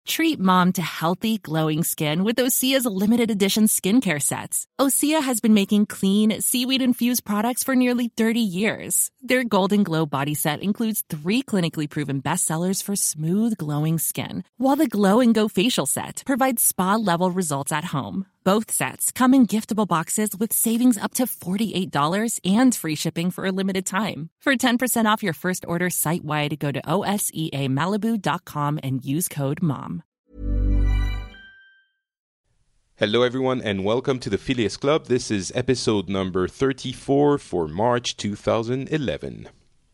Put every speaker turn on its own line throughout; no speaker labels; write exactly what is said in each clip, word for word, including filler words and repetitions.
Treat mom to healthy, glowing skin with Osea's limited edition skincare sets. Osea has been making clean, seaweed-infused products for nearly thirty years. Their Golden Glow body set includes three clinically proven bestsellers for smooth, glowing skin, while the Glow and Go facial set provides spa-level results at home. Both sets come in giftable boxes with savings up to forty-eight dollars and free shipping for a limited time. For ten percent off your first order site-wide, go to O S E A Malibu dot com and use code MOM.
Hello everyone and welcome to the Phileas Club. This is episode number thirty-four for March two thousand eleven.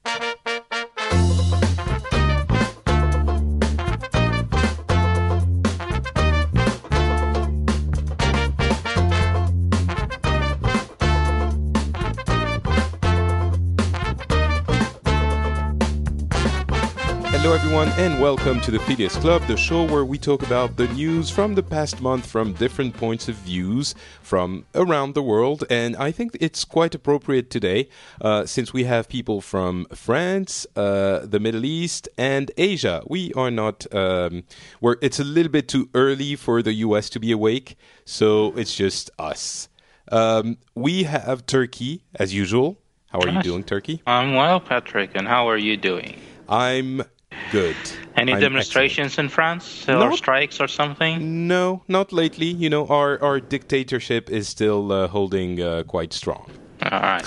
Hello everyone and welcome to the Phileas Club, the show where we talk about the news from the past month from different points of views from around the world. And I think it's quite appropriate today uh, since we have people from France, uh, the Middle East and Asia. We are not, um, we're, it's a little bit too early for the U S to be awake, so it's just us. Um, we have Turkey as usual. How are you doing, Turkey?
I'm well, Patrick, and how are you doing?
I'm good.
Any
I'm
demonstrations
excellent.
in France or
Not,
strikes or something?
No, not lately. You know, our, our dictatorship is still uh, holding uh, quite strong.
All right.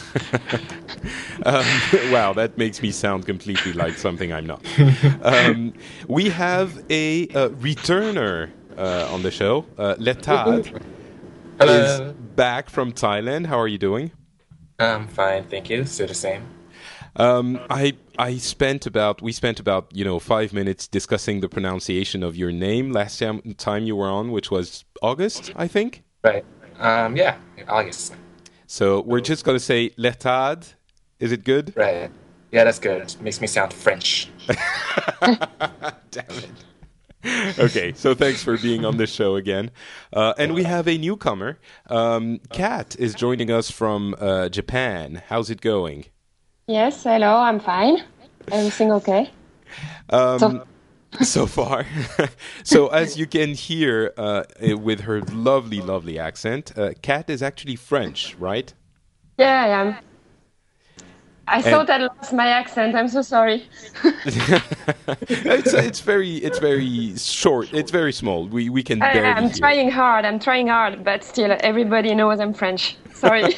um, wow, that makes me sound completely like something I'm not. Um, we have a uh, returner uh, on the show. Uh, Letad is back from Thailand. How are you doing?
I'm fine, thank you. Still the same.
Um, I I spent about we spent about you know five minutes discussing the pronunciation of your name last time time you were on, which was August, I think.
Right. Um. Yeah. August.
So we're just gonna say Letad. Is it good?
Right. Yeah, that's good. Makes me sound French.
Damn it. Okay, so thanks for being on the show again. Uh, and we have a newcomer. Um, Kat is joining us from uh, Japan. How's it going?
Yes, hello, I'm fine. Everything okay?
Um,
so,
so far. So as you can hear uh, with her lovely, lovely accent, uh, Kat is actually French, right?
Yeah, I am. I
and
thought I lost my accent. I'm so sorry.
it's it's very it's very short. It's very small. We we can barely
I, I'm
hear.
trying hard. I'm trying hard, but still, everybody knows I'm French. Sorry.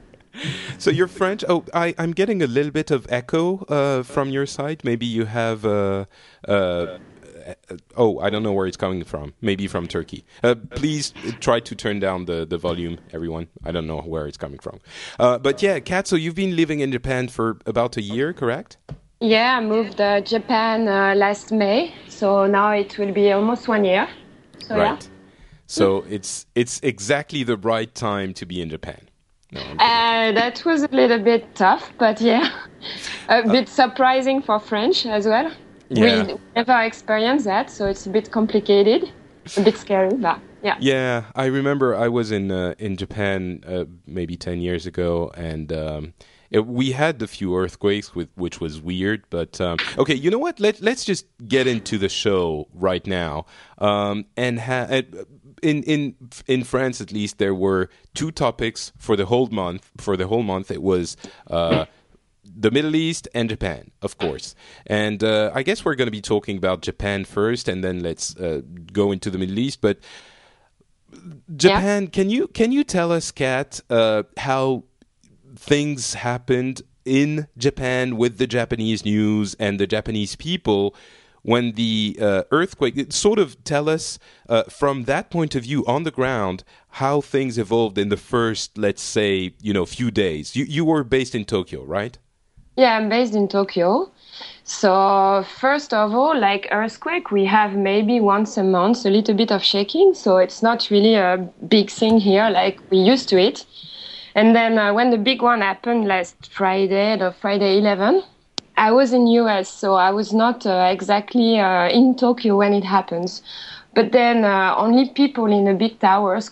So you're French. Oh, I, I'm getting a little bit of echo uh, from your side. Maybe you have. Uh, uh, oh, I don't know where it's coming from. Maybe from Turkey. Uh, please try to turn down the, the volume, everyone. I don't know where it's coming from. Uh, but yeah, Kat, so you've been living in Japan for about a year, correct?
Yeah, I moved to uh, Japan uh, last May, so now it will be almost one year. So,
right.
Yeah.
So it's it's exactly the right time to be in Japan. No,
uh, that was a little bit tough, but yeah, a bit surprising for French as well.
Yeah.
We never experienced that, so it's a bit complicated, a bit scary, but yeah.
Yeah, I remember I was in uh, in Japan uh, maybe ten years ago, and um, it, we had a few earthquakes, with, which was weird. But um, okay, you know what? Let let's just get into the show right now, um, and ha- in in in France at least there were two topics for the whole month. For the whole month, it was uh, the Middle East and Japan, of course. And uh, I guess we're going to be talking about Japan first, and then let's uh, go into the Middle East. But Japan, yeah. can you can you tell us, Kat, uh, how things happened in Japan with the Japanese news and the Japanese people when the uh, earthquake, sort of tell us uh, from that point of view on the ground how things evolved in the first, let's say, you know, few days. You you were based in Tokyo, right?
Yeah, I'm based in Tokyo. So first of all, like earthquake, we have maybe once a month a little bit of shaking. So it's not really a big thing here like we used to it. And then uh, when the big one happened last Friday, the Friday eleventh, I was in U S, so I was not uh, exactly uh, in Tokyo when it happens. But then uh, only people in the big towers could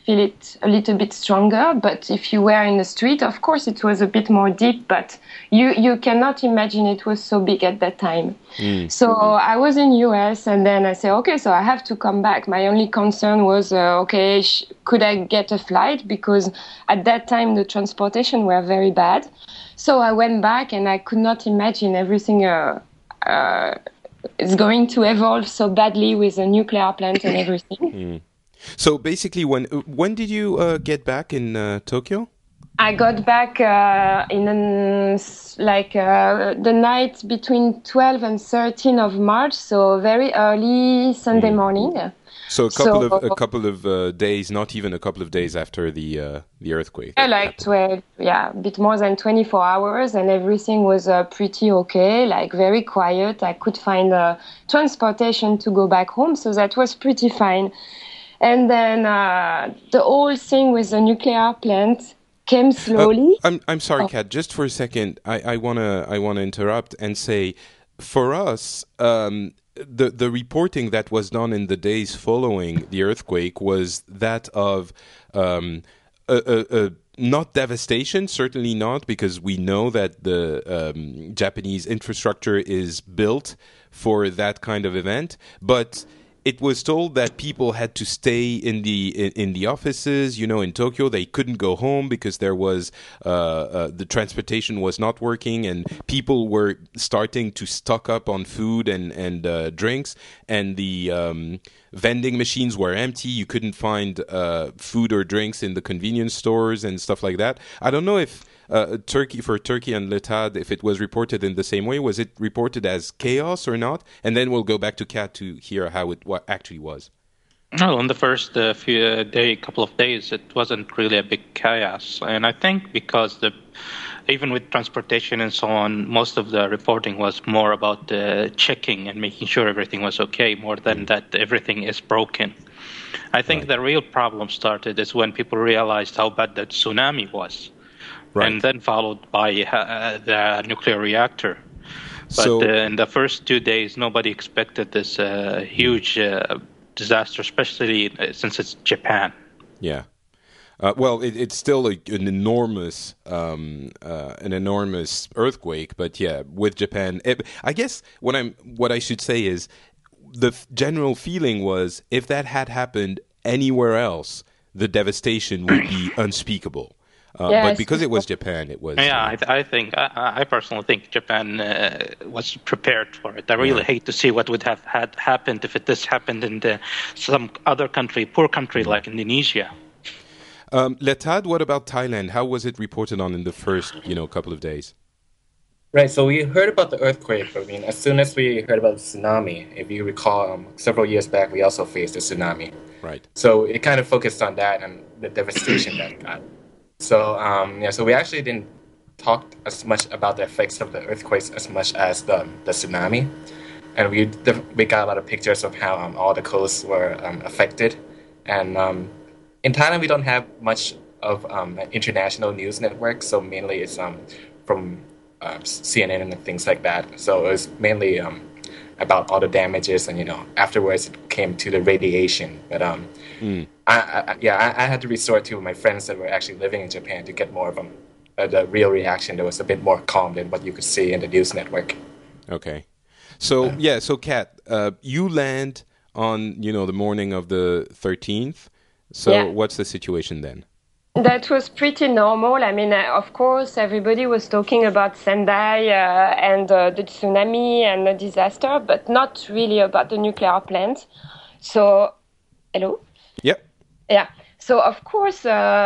feel it a little bit stronger. But if you were in the street, of course, it was a bit more deep. But you you cannot imagine it was so big at that time. Mm. So I was in U S, and then I said, okay, so I have to come back. My only concern was, uh, okay, sh- could I get a flight? Because at that time the transportation were very bad. So I went back, and I could not imagine everything. Uh, uh, is going to evolve so badly with a nuclear plant and everything.
Mm. So basically, when when did you uh, get back in uh, Tokyo?
I got back uh, in an, like uh, the night between twelve and thirteen of March, so very early Sunday mm. morning.
So a couple so, of a couple of uh, days, not even a couple of days after the uh, the earthquake.
Yeah, like twelve, yeah, a bit more than twenty-four hours, and everything was uh, pretty okay, like very quiet. I could find uh, transportation to go back home, so that was pretty fine. And then uh, the whole thing with the nuclear plant came slowly.
Uh, I'm I'm sorry, oh. Kat. Just for a second, I, I wanna I wanna interrupt and say, for us. Um, The the reporting that was done in the days following the earthquake was that of um, a, a, a not devastation, certainly not, because we know that the um, Japanese infrastructure is built for that kind of event, but it was told that people had to stay in the in, in the offices. You know, in Tokyo, they couldn't go home because there was uh, uh, the transportation was not working, and people were starting to stock up on food and and uh, drinks, and the um, vending machines were empty. You couldn't find uh, food or drinks in the convenience stores and stuff like that. I don't know if. Uh, Turkey for Turkey and Letad, if it was reported in the same way, was it reported as chaos or not? And then we'll go back to Kat to hear how it what actually was.
No, on the first uh, few day, couple of days, it wasn't really a big chaos, and I think because the even with transportation and so on, most of the reporting was more about uh, checking and making sure everything was okay, more than that everything is broken. I think right. the real problem started is when people realized how bad the tsunami was. Right. And then followed by uh, the nuclear reactor. But so, uh, in the first two days, nobody expected this uh, huge uh, disaster, especially since it's Japan.
Yeah. Uh, well, it, it's still a, an enormous, um, uh, an enormous earthquake. But yeah, with Japan, it, I guess what I'm, what I should say is, the f- general feeling was if that had happened anywhere else, the devastation would be unspeakable. Uh, yeah, but because it was Japan, it was...
Yeah,
uh,
I, th- I think, I, I personally think Japan uh, was prepared for it. I really yeah. hate to see what would have had happened if it this happened in the, some other country, poor country like Indonesia.
Um, Letad, what about Thailand? How was it reported on in the first, you know, couple of days?
Right, so we heard about the earthquake. I mean, as soon as we heard about the tsunami, if you recall, um, several years back, we also faced a tsunami.
Right.
So it kind of focused on that and the devastation that it got. So um, yeah, so we actually didn't talk as much about the effects of the earthquakes as much as the the tsunami, and we we got a lot of pictures of how um, all the coasts were um, affected. And um, in Thailand, we don't have much of um, an international news network, so mainly it's um, from uh, C N N and things like that. So it was mainly um, about all the damages, and you know afterwards it came to the radiation, but um. Mm. I, I, yeah, I, I had to resort to my friends that were actually living in Japan to get more of them, uh, the real reaction that was a bit more calm than what you could see in the news network.
Okay. So, uh, yeah, so Kat, uh, you land on, you know, the morning of the thirteenth. So yeah. What's the situation then?
That was pretty normal. I mean, uh, of course, everybody was talking about Sendai uh, and uh, the tsunami and the disaster, but not really about the nuclear plant. So, hello?
Yep.
Yeah. So, of course,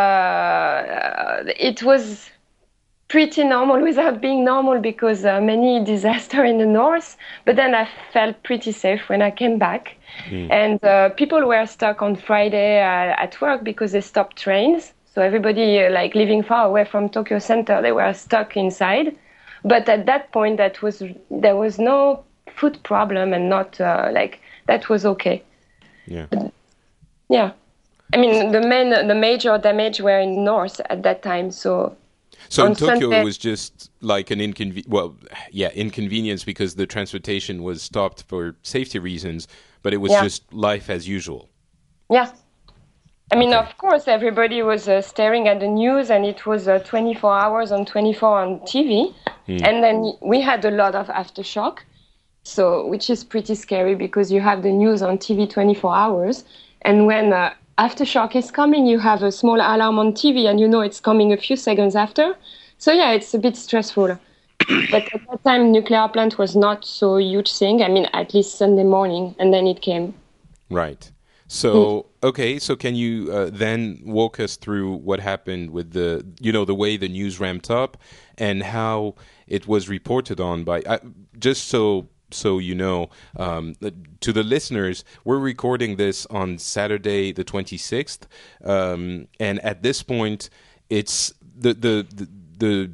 uh, it was pretty normal without being normal because uh, many disasters in the north. But then I felt pretty safe when I came back. Mm. And uh, people were stuck on Friday uh, at work because they stopped trains. So everybody, uh, like living far away from Tokyo Center, they were stuck inside. But at that point, that was there was no food problem and not uh, like that was okay.
Yeah.
But, yeah. I mean, the main, the major damage were in the north at that time, so...
So in Tokyo, Sunday, it was just like an inconvenience, well, yeah, inconvenience because the transportation was stopped for safety reasons, but it was yeah. just life as usual.
Yeah. I mean,
Okay.
of course, everybody was uh, staring at the news, and it was uh, twenty-four hours on twenty-four on T V.
Hmm.
And then we had a lot of aftershock, so which is pretty scary because you have the news on T V twenty-four hours, and when uh, aftershock is coming, you have a small alarm on T V, and you know it's coming a few seconds after. So yeah, it's a bit stressful. But at that time, nuclear plant was not so huge thing. I mean, at least Sunday morning, and then it came.
Right. So, okay, so can you uh, then walk us through what happened with the, you know, the way the news ramped up and how it was reported on by, uh, just so so you know, um, to the listeners, we're recording this on Saturday the twenty-sixth, um, and at this point, it's the the the, the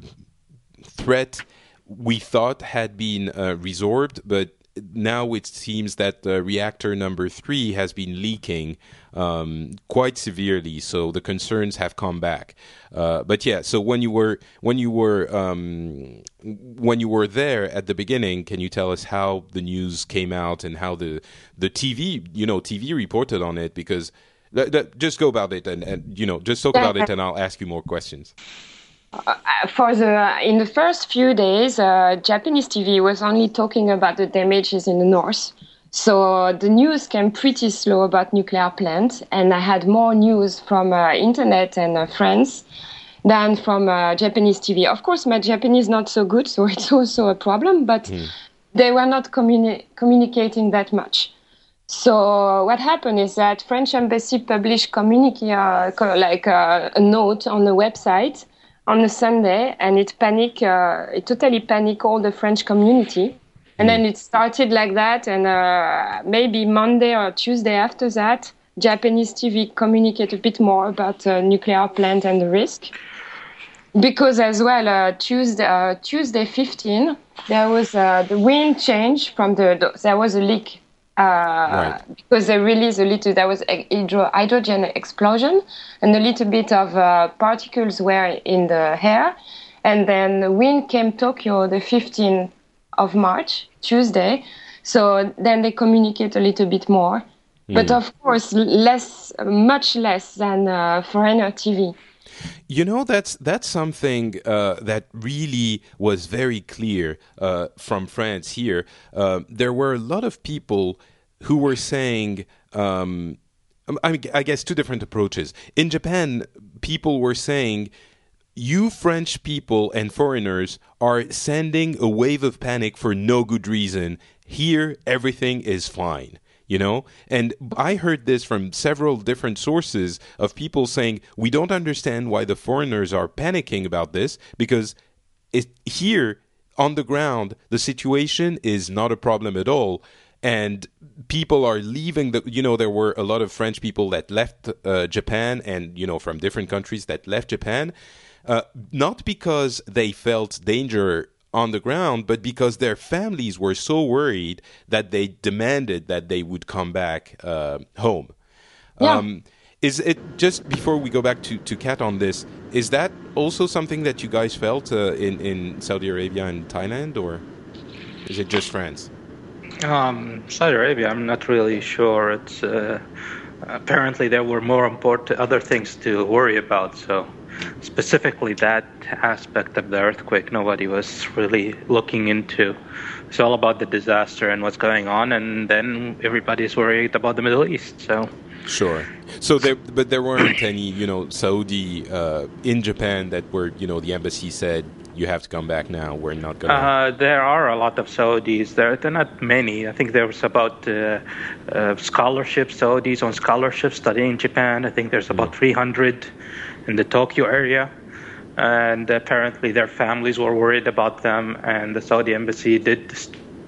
threat we thought had been uh, resorbed, but now it seems that uh, reactor number three has been leaking um, quite severely. So the concerns have come back. Uh, but yeah, so when you were when you were um, when you were there at the beginning, can you tell us how the news came out and how the the T V, you know, T V reported on it? Because th- th- just go about it and, and you know just talk about it, and I'll ask you more questions.
Uh, for the in the first few days, uh, Japanese T V was only talking about the damages in the north. So the news came pretty slow about nuclear plants, and I had more news from uh, internet and uh, friends than from uh, Japanese T V. Of course, my Japanese not so good, so it's also a problem. But mm. they were not communi- communicating that much. So what happened is that French embassy published communique, uh, like uh, a note on the website on a Sunday, and it panic, uh, it totally panicked all the French community. And then it started like that, and uh, maybe Monday or Tuesday after that, Japanese T V communicated a bit more about uh, nuclear plant and the risk. Because as well, uh, Tuesday, uh, Tuesday fifteen, there was uh, the wind change from the, the there was a leak. Uh, right. Because they released a little, there was a hydro, hydrogen explosion, and a little bit of uh, particles were in the air. And then the wind came Tokyo the fifteenth of March, Tuesday. So then they communicate a little bit more. Mm. But of course, less, much less than uh, foreigner T V.
You know, that's that's something uh, that really was very clear uh, from France here. Uh, there were a lot of people who were saying, um, I, I guess, two different approaches. In Japan, people were saying, you French people and foreigners are sending a wave of panic for no good reason. Here, everything is fine. You know, and I heard this from several different sources of people saying, we don't understand why the foreigners are panicking about this, because it, here on the ground, the situation is not a problem at all. And people are leaving the, you know, there were a lot of French people that left uh, Japan and, you know, from different countries that left Japan, uh, not because they felt danger on the ground, but because their families were so worried that they demanded that they would come back uh, home.
Yeah.
Um, is it, just before we go back to, to Kat on this, is that also something that you guys felt uh, in, in Saudi Arabia and Thailand, or is it just France?
Um, Saudi Arabia, I'm not really sure. It's uh, apparently there were more important other things to worry about, so specifically that aspect of the earthquake nobody was really looking into. It's all about the disaster and what's going on, and then everybody's worried about the Middle East. So
sure. So there, but there weren't any, you know, Saudi uh, in Japan that were, you know, the embassy said you have to come back now. We're not going.
Uh, there are a lot of Saudis. There, there are not many. I think there was about uh, uh, scholarship Saudis on scholarship studying in Japan. I think there's about mm. three hundred in the Tokyo area, and apparently their families were worried about them, and the Saudi embassy did this.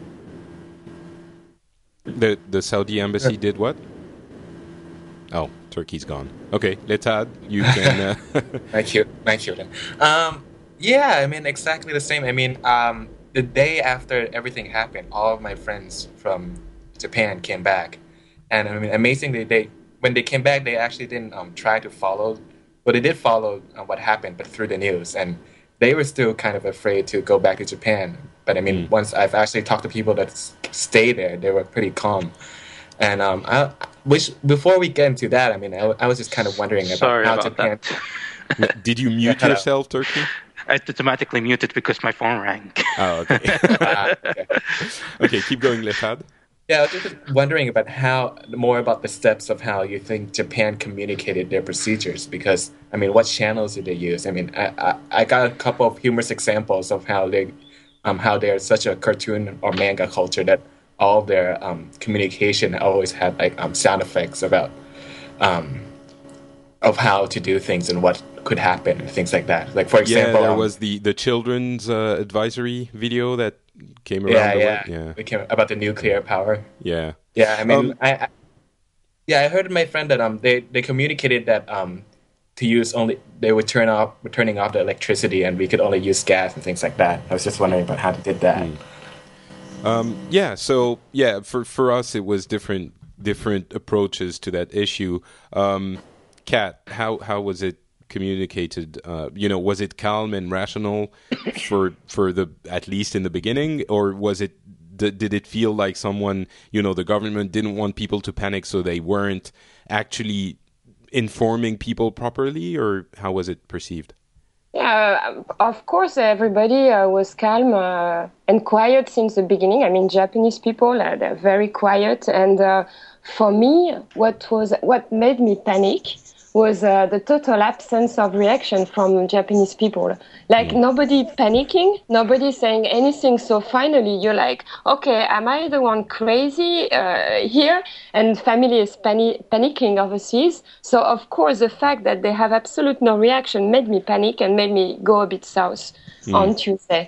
The the Saudi embassy did what? Oh, Turkey's gone. Okay, Letad, you can. Uh...
Thank you, thank you. Um, yeah, I mean exactly the same. I mean, um, the day after everything happened, all of my friends from Japan came back, and I mean, amazingly, they when they came back, they actually didn't um, try to follow. Well, they did follow uh, what happened, but through the news, and they were still kind of afraid to go back to Japan. But I mean, mm. once I've actually talked to people that stay there, they were pretty calm. And um, I, which before we get into that, I mean, I, I was just kind of wondering about
Sorry
how
about
Japan.
that.
Did you mute
Yeah.
yourself, Turkey?
I automatically muted because my phone rang.
Oh, okay.
Ah, okay.
Okay, keep going, Lethad.
Yeah, I was just wondering about how more about the steps of how you think Japan communicated their procedures. Because I mean, what channels did they use? I mean, I I, I got a couple of humorous examples of how they, um, how they're such a cartoon or manga culture that all their um communication always had like um sound effects about, um, of how to do things and what could happen and things like that. Like for
Yeah,
example,
there
um,
was the the children's uh, advisory video that came around.
yeah
the
yeah
web. yeah,
we came about the nuclear power.
yeah.
Yeah, I mean,
Um,
I, I yeah, I heard my friend that um they, they communicated that um to use only they would turn off were turning off the electricity and we could only use gas and things like that. I was just wondering about how they did that.
Yeah, so yeah, for for us it was different different approaches to that issue. Um, Kat, how how was it communicated? Uh, you know, was it calm and rational for for the at least in the beginning, or was it did, did it feel like someone, you know, the government didn't want people to panic, so they weren't actually informing people properly, or how was it perceived?
Yeah, of course, everybody uh, was calm uh, and quiet since the beginning. I mean, Japanese people, uh, they're very quiet. And uh, for me, what was what made me panic was uh, the total absence of reaction from Japanese people. Like, mm. nobody panicking, nobody saying anything. So finally, you're like, okay, am I the one crazy uh, here? And family is pani- panicking overseas. So, of course, the fact that they have absolute no reaction made me panic and made me go a bit south mm. on Tuesday.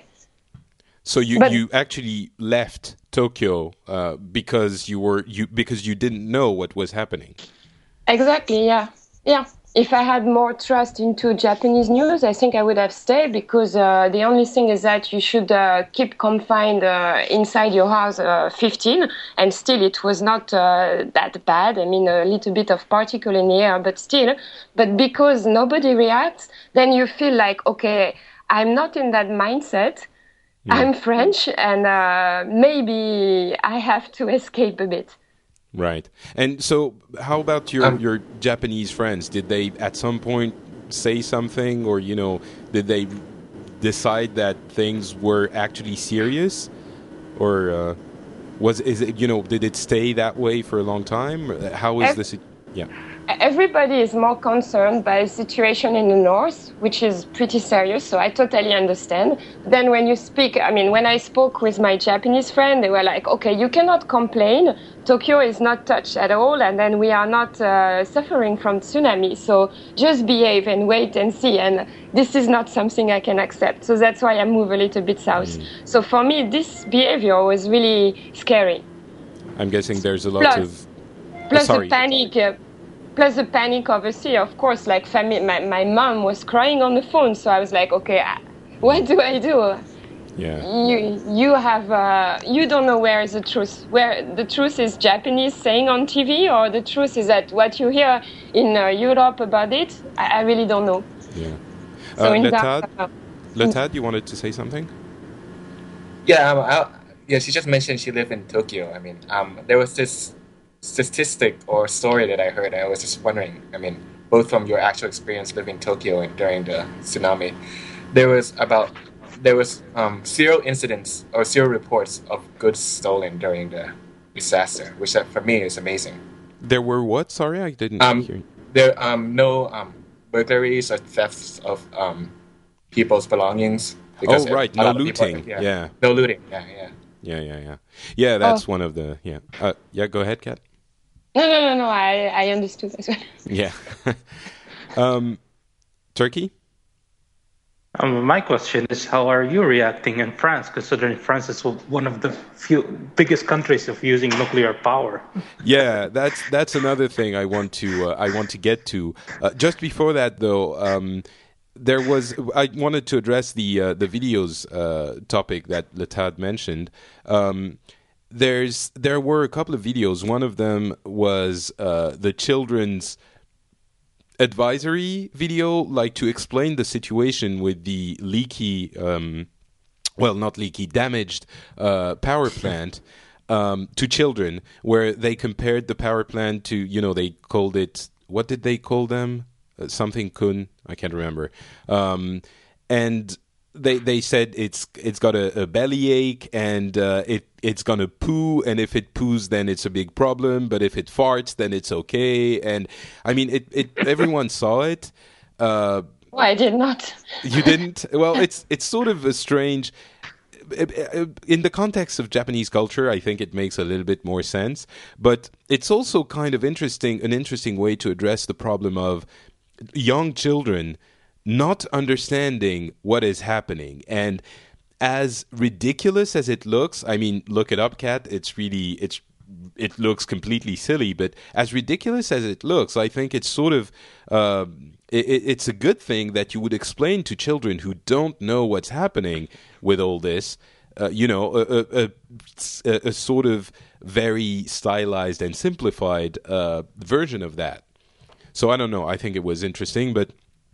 So you,
But,
you actually left Tokyo uh, because you were you because you didn't know what was happening.
Exactly, yeah. Yeah, if I had more trust into Japanese news, I think I would have stayed because uh, the only thing is that you should uh, keep confined uh, inside your house uh, fifteen, and still it was not uh, that bad. I mean, a little bit of particle in the air, but still. But because nobody reacts, then you feel like, okay, I'm not in that mindset. Yeah. I'm French, and uh, maybe I have to escape a bit.
Right. And so how about your,
um,
your Japanese friends? Did they at some point say something, or, you know, did they decide that things were actually serious? Or uh, was is it, you know, did it stay that way for a long time? How is this? Yeah.
Everybody is more concerned by the situation in the north, which is pretty serious, so I totally understand. Then when you speak, I mean, when I spoke with my Japanese friend, they were like, okay, you cannot complain. Tokyo is not touched at all, and then we are not uh, suffering from tsunami, so just behave and wait and see, and this is not something I can accept. So that's why I move a little bit south. Mm. So for me, this behavior was really scary.
I'm guessing there's a lot
plus,
of...
Plus
oh, sorry.
the panic... Uh, Plus the panic overseas, of course, like family, my, my mom was crying on the phone. So I was like, okay, what do I do?
Yeah.
You you have, uh, you don't know where is the truth. Where the truth is Japanese saying on T V, or the truth is that what you hear in uh, Europe about it, I, I really don't know.
Yeah.
So
uh,
in
Lethad,
that, uh,
Lethad, you wanted to say something?
Yeah, um, I, yeah, she just mentioned she lived in Tokyo. I mean, um, there was this statistic or story that I heard. I was just wondering, I mean, both from your actual experience living in Tokyo and during the tsunami, there was about there was um, zero incidents or zero reports of goods stolen during the disaster, which that for me is amazing.
There were what? Sorry, I didn't
um,
hear.
There um no um burglaries or thefts of um people's belongings.
Oh right, no looting.
People, yeah.
yeah,
no looting. Yeah, yeah,
yeah, yeah, yeah. Yeah, that's
oh.
one of the yeah. Uh, yeah, go ahead, Kat.
No, no, no, no. I, I understood as well.
Yeah. um, Turkey?
Um, my question is, how are you reacting in France, considering France is one of the few biggest countries of using nuclear power?
Yeah, that's that's another thing I want to uh, I want to get to. Uh, just before that, though, um, there was I wanted to address the uh, the videos uh, topic that Lethad mentioned. Um, There's there were a couple of videos. One of them was uh, the children's advisory video, like to explain the situation with the leaky, um, well, not leaky, damaged uh, power plant. um, to children, where they compared the power plant to, you know, they called it, what did they call them? Uh, something kun, I can't remember. Um, and they they said it's it's got a, a bellyache and uh, it it's gonna poo, and if it poos then it's a big problem, but if it farts then it's okay. And I mean, it, it everyone saw it. Uh,
oh, I did not.
You didn't? Well, it's it's sort of a strange. In the context of Japanese culture, I think it makes a little bit more sense. But it's also kind of interesting, an interesting way to address the problem of young children not understanding what is happening. And as ridiculous as it looks, I mean, look it up, Kat. It's really, it's it looks completely silly. But as ridiculous as it looks, I think it's sort of, uh, it, it's a good thing that you would explain to children who don't know what's happening with all this, uh, you know, a, a, a, a sort of very stylized and simplified uh, version of that. So I don't know. I think it was interesting, but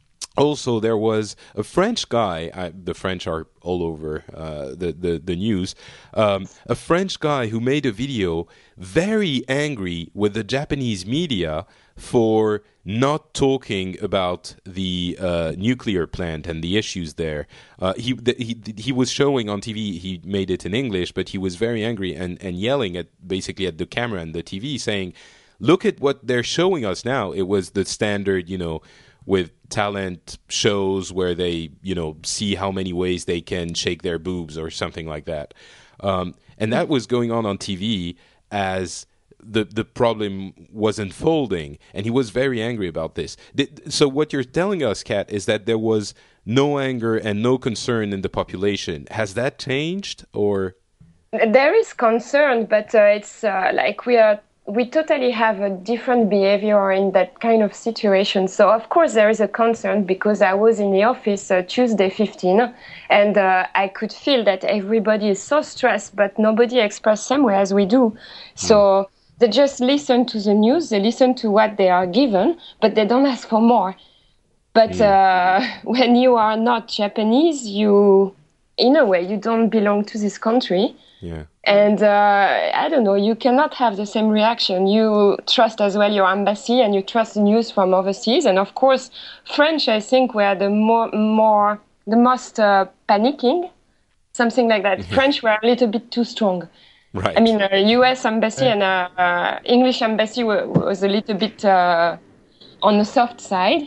also there was a French guy. I, the French are all over uh, the, the the news. Um, a French guy who made a video very angry with the Japanese media for not talking about the uh, nuclear plant and the issues there. Uh, he, the, he he was showing on T V. He made it in English, but he was very angry and, and yelling at basically at the camera and the T V, saying, "Look at what they're showing us now." It was the standard, you know, with talent shows where they, you know, see how many ways they can shake their boobs or something like that. Um, and that was going on on T V as the the problem was unfolding, and he was very angry about this. So what you're telling us, Kat, is that there was no anger and no concern in the population. Has that changed, or?
There is concern, but uh, it's uh, like we are we totally have a different behavior in that kind of situation. So of course there is a concern, because I was in the office uh, Tuesday fifteen, and uh, I could feel that everybody is so stressed, but nobody expressed same way as we do. So mm. they just listen to the news, they listen to what they are given, but they don't ask for more. But mm. uh, when you are not Japanese, you, in a way, you don't belong to this country.
Yeah.
And uh, I don't know, you cannot have the same reaction. You trust as well your embassy, and you trust the news from overseas. And of course, French, I think, were the more, more the most uh, panicking, something like that. French were a little bit too strong.
Right.
I mean, uh, U S embassy and uh, uh, English embassy were, was a little bit uh, on the soft side.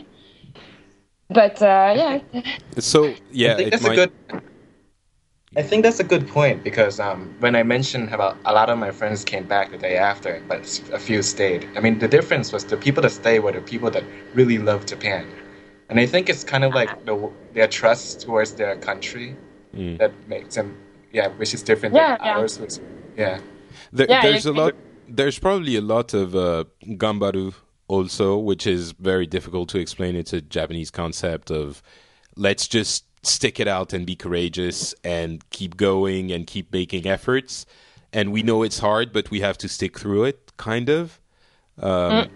But uh, yeah.
So yeah,
I think
it
that's
might...
a good. I think that's a good point, because um, when I mentioned about a lot of my friends came back the day after, but a few stayed. I mean, the difference was the people that stayed were the people that really love Japan, and I think it's kind of like the, their trust towards their country mm. that makes them, yeah, which is different
yeah,
than
yeah.
ours. Which, yeah,
there,
yeah,
there's a lot. There's probably a lot of uh, gambaru also, which is very difficult to explain. It's a Japanese concept of let's just stick it out and be courageous and keep going and keep making efforts. And we know it's hard, but we have to stick through it, kind of. Um, mm.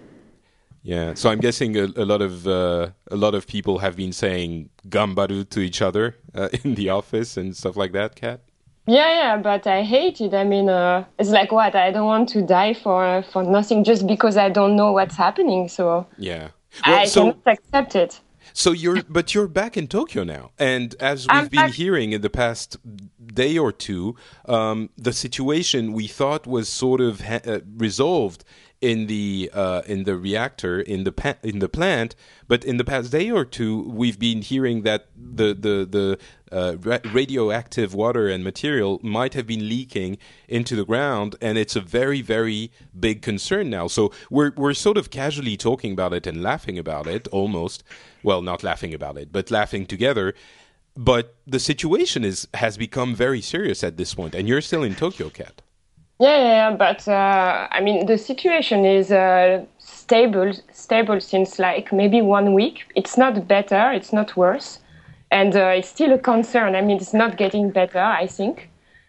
Yeah. So I'm guessing a, a lot of uh, a lot of people have been saying "gambaru" to each other uh, in the office and stuff like that, Kat.
Yeah, yeah, but I hate it. I mean, uh, it's like what? I don't want to die for for nothing just because I don't know what's happening. So
yeah, well,
I
so,
cannot accept it.
So you're, but you're back in Tokyo now, and as we've
I'm
been
back.
hearing in the past day or two, um, the situation we thought was sort of ha- uh, resolved in the uh, in the reactor in the pa- in the plant, but in the past day or two, we've been hearing that the the the uh, ra- radioactive water and material might have been leaking into the ground, and it's a very very big concern now. So we're we're sort of casually talking about it and laughing about it, almost. Well, not laughing about it, but laughing together. But the situation is has become very serious at this point, and you're still in Tokyo, Kat.
Yeah, yeah, yeah, but uh, I mean, the situation is uh, stable, stable since like maybe one week. It's not better, it's not worse, and uh, it's still a concern. I mean, it's not getting better, I think.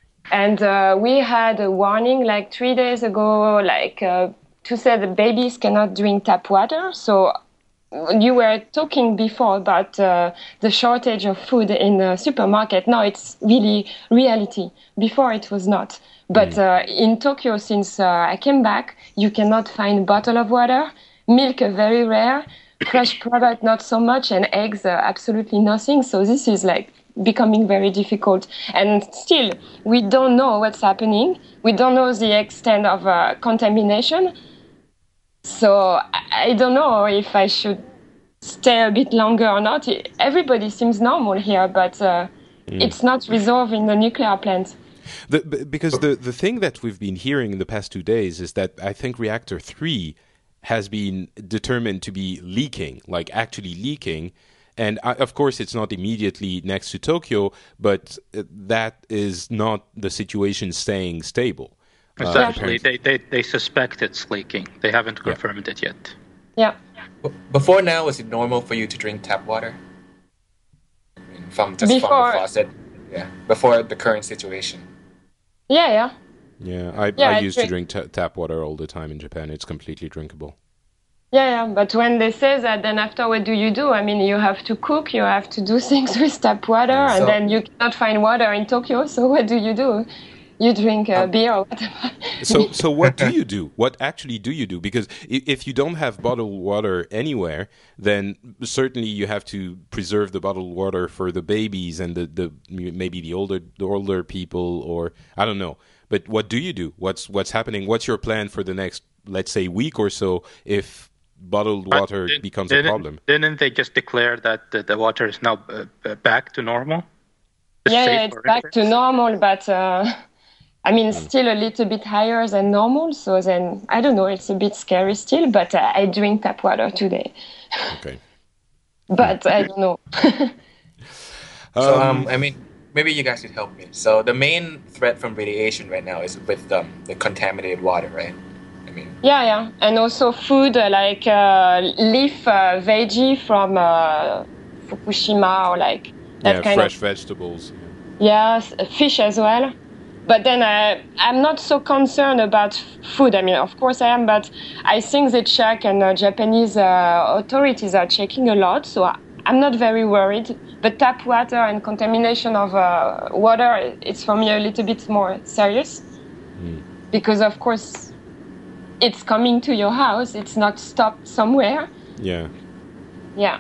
And uh, we had a warning like three days ago, like uh, to say that babies cannot drink tap water. So you were talking before about uh, the shortage of food in the supermarket. Now it's really reality. Before it was not. But uh, in Tokyo, since uh, I came back, you cannot find bottle of water, milk uh, very rare, fresh product not so much, and eggs uh, absolutely nothing. So this is like becoming very difficult. And still, we don't know what's happening. We don't know the extent of uh, contamination. So I, I don't know if I should stay a bit longer or not. Everybody seems normal here, but uh, mm. it's not resolved in the nuclear plant.
The, because the, the thing that we've been hearing in the past two days is that I think reactor three has been determined to be leaking, like actually leaking. And I, of course, it's not immediately next to Tokyo, but that is not the situation staying stable.
Essentially, uh, they, they, they suspect it's leaking. They haven't confirmed
yeah.
it yet.
Yeah.
Before now, was it normal for you to drink tap water? I mean, from just
Before,
from the faucet? Yeah. Before the current situation.
Yeah, yeah.
Yeah, I,
yeah,
I
I
used
drink.
to drink t- tap water all the time in Japan. It's completely drinkable.
Yeah, yeah, but when they say that, then after what do you do? I mean, you have to cook, you have to do things with tap water, so, and then you cannot find water in Tokyo, so what do you do? You drink uh, um, beer or whatever.
so, so what do you do? What actually do you do? Because if you don't have bottled water anywhere, then certainly you have to preserve the bottled water for the babies and the, the maybe the older the older people, or I don't know. But what do you do? What's what's happening? What's your plan for the next, let's say, week or so if bottled water did, becomes a problem?
Didn't they just declare that the, the water is now uh, back to normal?
It's yeah, yeah, it's back to normal, but uh, I mean, mm. still a little bit higher than normal. So then, I don't know, it's a bit scary still, but uh, I drink tap water today.
Okay.
But I don't know.
so, um, I mean, maybe you guys could help me. So the main threat from radiation right now is with um, the contaminated water, right? I mean,
yeah, yeah, and also food uh, like uh, leaf uh, veggie from uh, Fukushima or like that
yeah,
kind
fresh
of
vegetables.
Yes, fish as well. But then uh, I'm not so concerned about food. I mean, of course I am, but I think the Czech and uh, Japanese uh, authorities are checking a lot, so I'm not very worried. But tap water and contamination of uh, water, it's for me a little bit more serious. Mm. Because, of course, it's coming to your house. It's not stopped somewhere.
Yeah.
Yeah.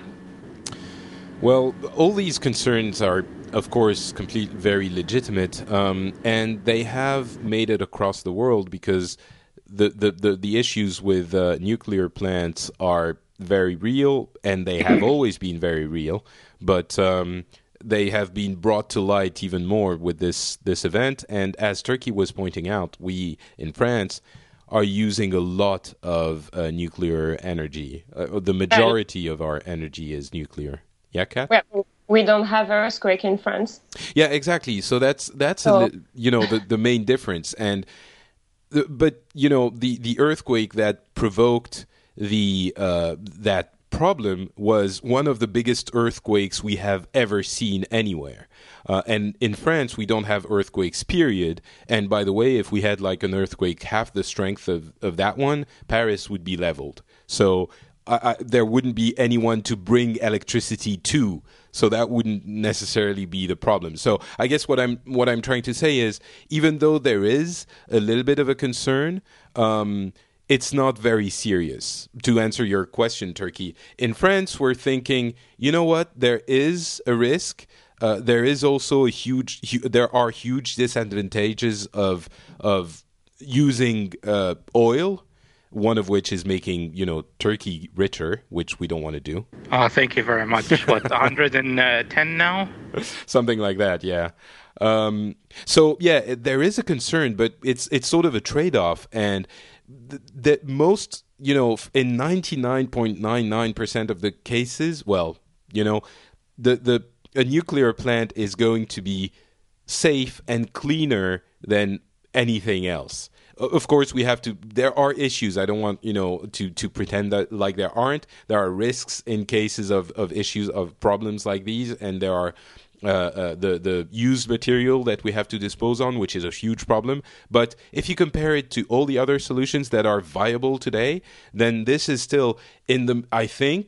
Well, all these concerns are, of course, complete, very legitimate, um, and they have made it across the world because the the, the, the issues with uh, nuclear plants are very real, and they have always been very real, but um, they have been brought to light even more with this, this event. And as Turkey was pointing out, we in France are using a lot of uh, nuclear energy. Uh, the majority of our energy is nuclear. Yeah, Kat?
Well, we don't have an earthquake in France.
Yeah, exactly. So that's that's
so.
a, you know the, the main difference. And the, but you know the, the earthquake that provoked the uh, that problem was one of the biggest earthquakes we have ever seen anywhere. Uh, and in France, we don't have earthquakes, period. And by the way, if we had like an earthquake half the strength of, of that one, Paris would be leveled. So I, I, there wouldn't be anyone to bring electricity to. So that wouldn't necessarily be the problem. So I guess what I'm what I'm trying to say is, even though there is a little bit of a concern, um, it's not very serious. To answer your question, Turkey, in France, we're thinking, you know what? There is a risk. Uh, there is also a huge. Hu- there are huge disadvantages of of using uh, oil. One of which is making, you know, Turkey richer, which we don't want to do.
Oh, thank you very much. What, one hundred ten now?
Something like that, yeah. Um, so, yeah, there is a concern, but it's it's sort of a trade-off. And th- that most, you know, in ninety-nine point nine nine percent of the cases, well, you know, the, the a nuclear plant is going to be safe and cleaner than anything else. Of course, we have to. There are issues. I don't want you know to, to pretend that like there aren't. There are risks in cases of, of issues of problems like these, and there are uh, uh, the the used material that we have to dispose on, which is a huge problem. But if you compare it to all the other solutions that are viable today, then this is still in the. I think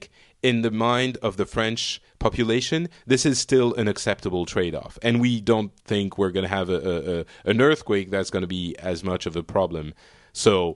in the mind of the French population, this is still an acceptable trade-off. And we don't think we're going to have a, a, a, an earthquake that's going to be as much of a problem. So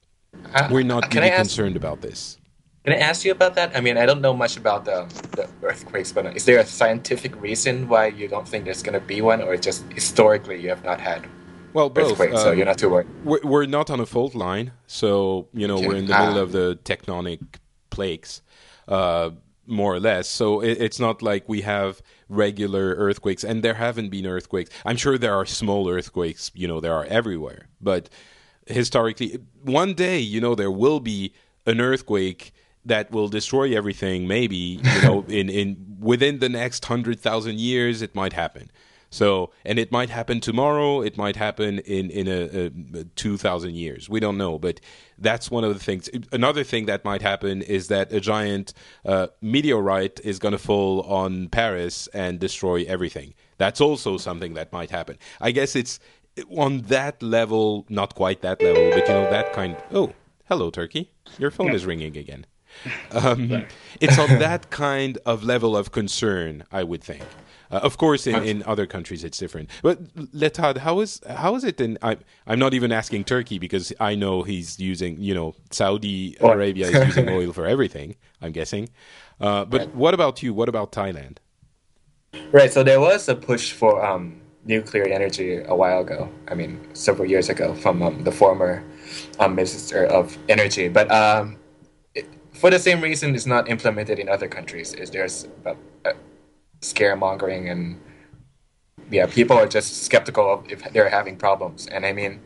Uh,
we're not
can
really
I ask-
concerned about this.
Can I ask you about that? I mean, I don't know much about the, the earthquakes, but is there a scientific reason why you don't think there's going to be one, or just historically you have not had
Well, both.
earthquakes, so
Um,
you're not too worried?
We're, we're not on a fault line, so you know
Okay.
we're in the
Ah.
middle of the tectonic plates, uh, more or less. So it, it's not like we have regular earthquakes, and there haven't been earthquakes. I'm sure there are small earthquakes. You know, there are everywhere, but historically, one day, you know, there will be an earthquake that will destroy everything. Maybe you know, in in within the next hundred thousand years, it might happen. So, and it might happen tomorrow. It might happen in in a, a, a two thousand years. We don't know, but that's one of the things. Another thing that might happen is that a giant uh, meteorite is going to fall on Paris and destroy everything. That's also something that might happen. I guess it's on that level, not quite that level, but you know that kind. Oh, hello, Turkey. Your phone is ringing again. Um, it's on that kind of level of concern, I would think. Uh, of course, in, in other countries it's different. But Letad, how is how is it in? I, I'm not even asking Turkey because I know he's using, you know, Saudi Arabia is using oil for everything. I'm guessing. Uh, but
Right.
what about you? What about Thailand?
Right. So there was a push for um, nuclear energy a while ago. I mean, several years ago, from um, the former um, Minister of Energy. But um, it, for the same reason, it's not implemented in other countries. Is there's uh, uh, scaremongering, and yeah, people are just skeptical of if they're having problems. And I mean,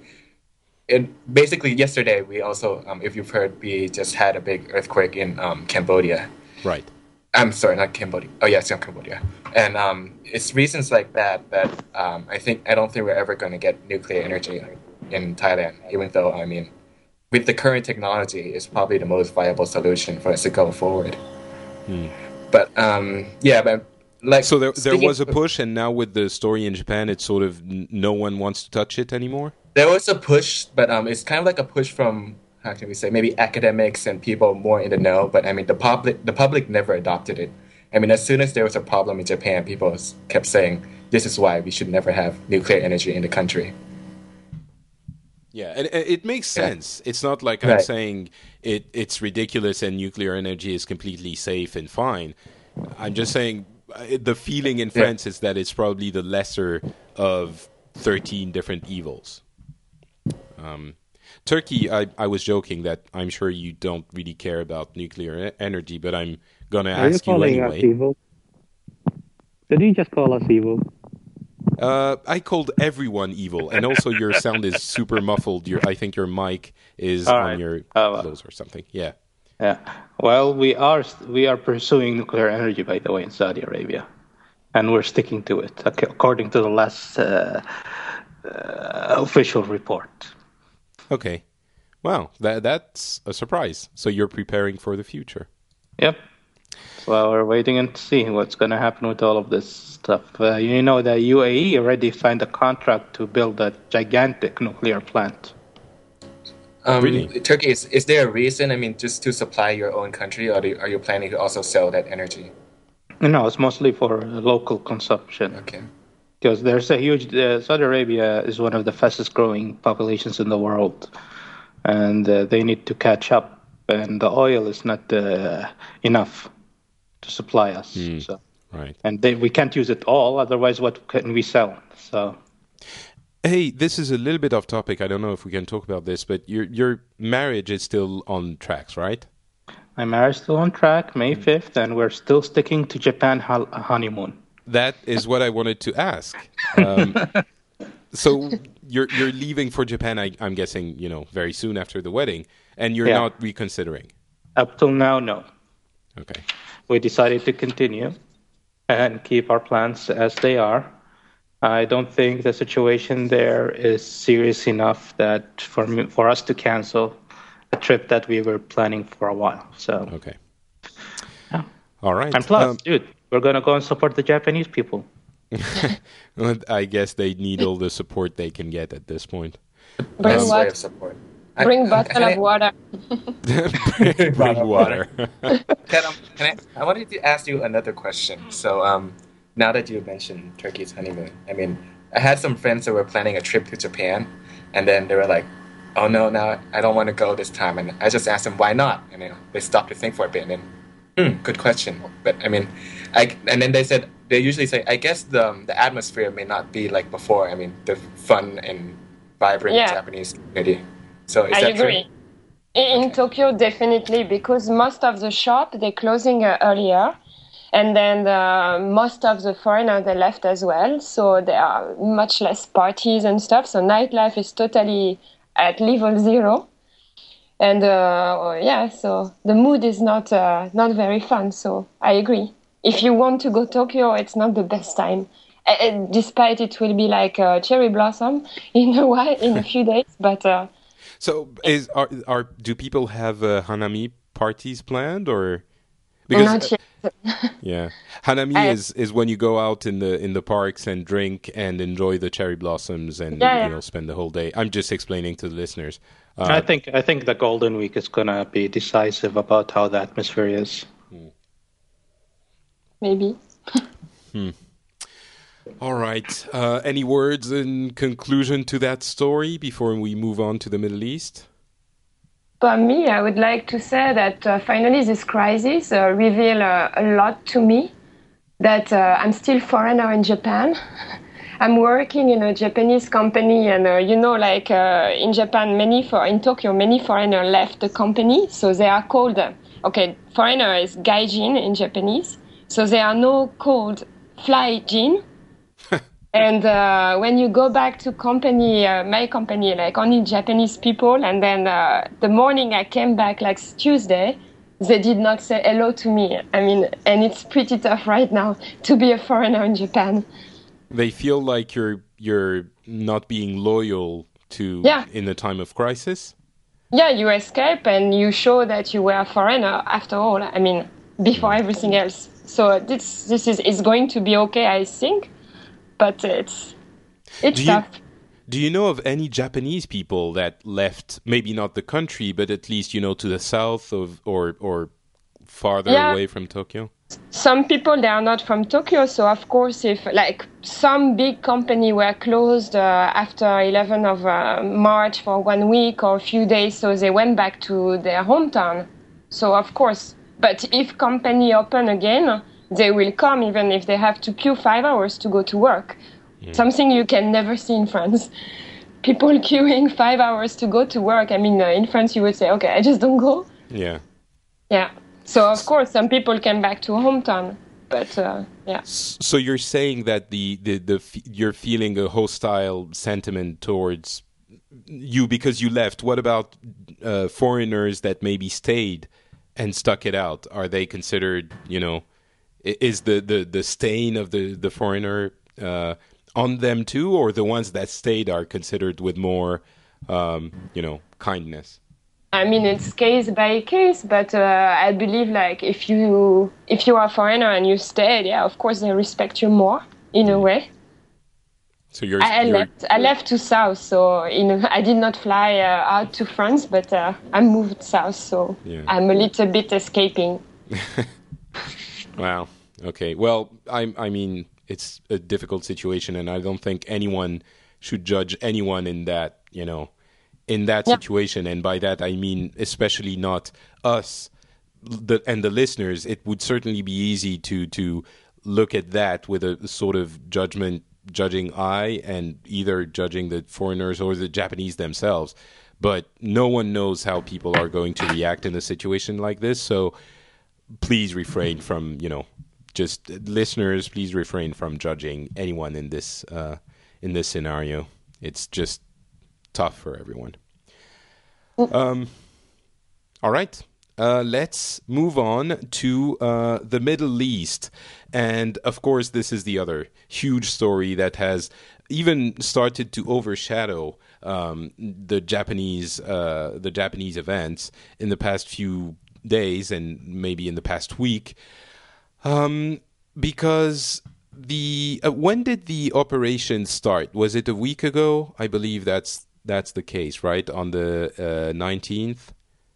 it, basically yesterday we also, um, if you've heard, we just had a big earthquake in um, Cambodia.
Right.
I'm sorry, not Cambodia. Oh, yes, yeah, Cambodia. And um, it's reasons like that that um, I think I don't think we're ever going to get nuclear energy in Thailand. Even though, I mean, with the current technology, it's probably the most viable solution for us to go forward.
Hmm.
But um, yeah, but like
So there there
speaking-
was a push, and now with the story in Japan, it's sort of n- no one wants to touch it anymore.
There was a push, but um, it's kind of like a push from, how can we say, maybe academics and people more in the know. But I mean, the public, the public never adopted it. I mean, as soon as there was a problem in Japan, people s- kept saying, "This is why we should never have nuclear energy in the country."
Yeah, and and it makes
Yeah.
sense. It's not like I'm
Right.
saying it it's ridiculous and nuclear energy is completely safe and fine. I'm just saying uh, the feeling in
Yeah.
France is that it's probably the lesser of thirteen different evils. Um, Turkey, I, I was joking that I'm sure you don't really care about nuclear e- energy, but I'm going to
Are you
ask you
calling
anyway.
us evil? Did you just call us evil?
Uh, I called everyone evil, and also your sound is super muffled. Your, I think your mic is
All
on
right.
your
Uh,
clothes or something. Yeah.
Yeah. Well, we are we are pursuing nuclear energy, by the way, in Saudi Arabia, and we're sticking to it, ac- according to the last uh, uh, official report.
Okay. Wow, that that's a surprise. So you're preparing for the future.
Yep. Well, we're waiting and see what's going to happen with all of this stuff. Uh, you know, the U A E already signed a contract to build a gigantic nuclear plant.
Um,
Really?
Turkey, is, is there a reason? I mean, just to supply your own country, or do you, are you planning to also sell that energy?
No, it's mostly for uh, local consumption.
Okay.
Because there's a huge uh, Saudi Arabia is one of the fastest growing populations in the world, and uh, they need to catch up, and the oil is not uh, enough to supply us.
Hmm.
So,
Right.
and they, we can't use it all, otherwise what can we sell? So
Hey, this is a little bit off topic. I don't know if we can talk about this, but your your marriage is still on tracks, right?
my marriage is still on track, May fifth, and we're still sticking to Japan hol- honeymoon.
That is what I wanted to ask. Um, so you're you're leaving for Japan, I, I'm guessing, you know, very soon after the wedding, and you're
Yeah.
not reconsidering.
Up till now, no.
Okay.
We decided to continue and keep our plans as they are. I don't think the situation there is serious enough that for me, for us to cancel a trip that we were planning for a while. So,
Okay.
Yeah.
All right.
and plus,
Um,
dude, we're gonna go and support the Japanese people.
I guess they need all the support they can get at this point.
Bring
Best way
what?
of support.
Bring bottle of water.
bring, bring water.
Can, um, can I, I wanted to ask you another question. So um, now that you mentioned Turkey's honeymoon, I mean, I had some friends that were planning a trip to Japan, and then they were like, oh no, no, I don't want to go this time. And I just asked them, why not? And you know, they stopped to think for a bit, and then, hmm, good question. But I mean, I, and then they said, they usually say, I guess the, um, the atmosphere may not be like before. I mean, the fun and vibrant
Yeah.
Japanese community. So is
I
that
agree.
true?
In, in Tokyo, definitely, because most of the shop, they're closing uh, earlier. And then the, most of the foreigners, they left as well. So there are much less parties and stuff. So nightlife is totally at level zero. And uh, yeah, so the mood is not uh, not very fun. So I agree. If you want to go to Tokyo, it's not the best time. Uh, despite it will be like a cherry blossom in a while, in a few days. But uh,
So, is are are do people have uh, Hanami parties planned, or because
not yet.
yeah, Hanami
I-
is, is when you go out in the in the parks and drink and enjoy the cherry blossoms and
Yeah, yeah.
you know spend the whole day. I'm just explaining to the listeners.
I
Uh,
think I think the Golden Week is gonna be decisive about how the atmosphere is.
Maybe.
all right. Uh, any words in conclusion to that story before we move on to the Middle East?
For me, I would like to say that uh, finally this crisis uh, revealed uh, a lot to me, that uh, I'm still foreigner in Japan. I'm working in a Japanese company, and uh, you know, like uh, in Japan, many for in Tokyo, many foreigner left the company, so they are called. Uh, okay, foreigner is gaijin in Japanese, so they are no called fly jin. And uh, when you go back to company, uh, my company, like only Japanese people, and then uh, the morning I came back, like Tuesday, they did not say hello to me. I mean, and it's pretty tough right now to be a foreigner in Japan.
They feel like you're you're not being loyal to
Yeah.
in a time of crisis.
Yeah, you escape and you show that you were a foreigner after all. I mean, before everything else. So this this is is going to be okay, I think, but it's it's
Do you-
tough.
Do you know of any Japanese people that left, maybe not the country, but at least, you know, to the south of or or farther
Yeah.
away from Tokyo?
Some people, they are not from Tokyo, so of course, if like some big company were closed uh, after eleventh of uh, March for one week or a few days, so they went back to their hometown. So of course, but if company open again, they will come even if they have to queue five hours to go to work. Something you can never see in France. People queuing five hours to go to work. I mean, uh, in France, you would say, okay, I just don't go.
Yeah.
Yeah. So of course, some people came back to hometown, but uh, yeah.
S- So you're saying that the the, the f- you're feeling a hostile sentiment towards you because you left. What about uh, foreigners that maybe stayed and stuck it out? Are they considered, you know, i- is the, the, the stain of the the foreigner uh, on them too, or the ones that stayed are considered with more, um, you know, kindness?
I mean, it's case by case, but uh, I believe like if you if you are a foreigner and you stay, yeah, of course they respect you more in a way.
So you're,
I, I
you're
left I left to south, so in a, I did not fly uh, out to France, but uh, I moved south, so
Yeah.
I'm a little bit escaping.
Wow. Okay. Well, I I mean, it's a difficult situation, and I don't think anyone should judge anyone in that, you know, in that
Yeah.
situation. And by that, I mean especially not us the, and the listeners. It would certainly be easy to to look at that with a sort of judgment, judging eye, and either judging the foreigners or the Japanese themselves. But no one knows how people are going to react in a situation like this. So please refrain from, you know, just listeners, please refrain from judging anyone in this uh, in this scenario. It's just tough for everyone. Um, all right. Uh, let's move on to uh, the Middle East. And of course, this is the other huge story that has even started to overshadow um, the Japanese uh, the Japanese events in the past few days and maybe in the past week. Um, because the uh, when did the operation start? Was it a week ago? I believe that's that's the case, right? On the uh, nineteenth?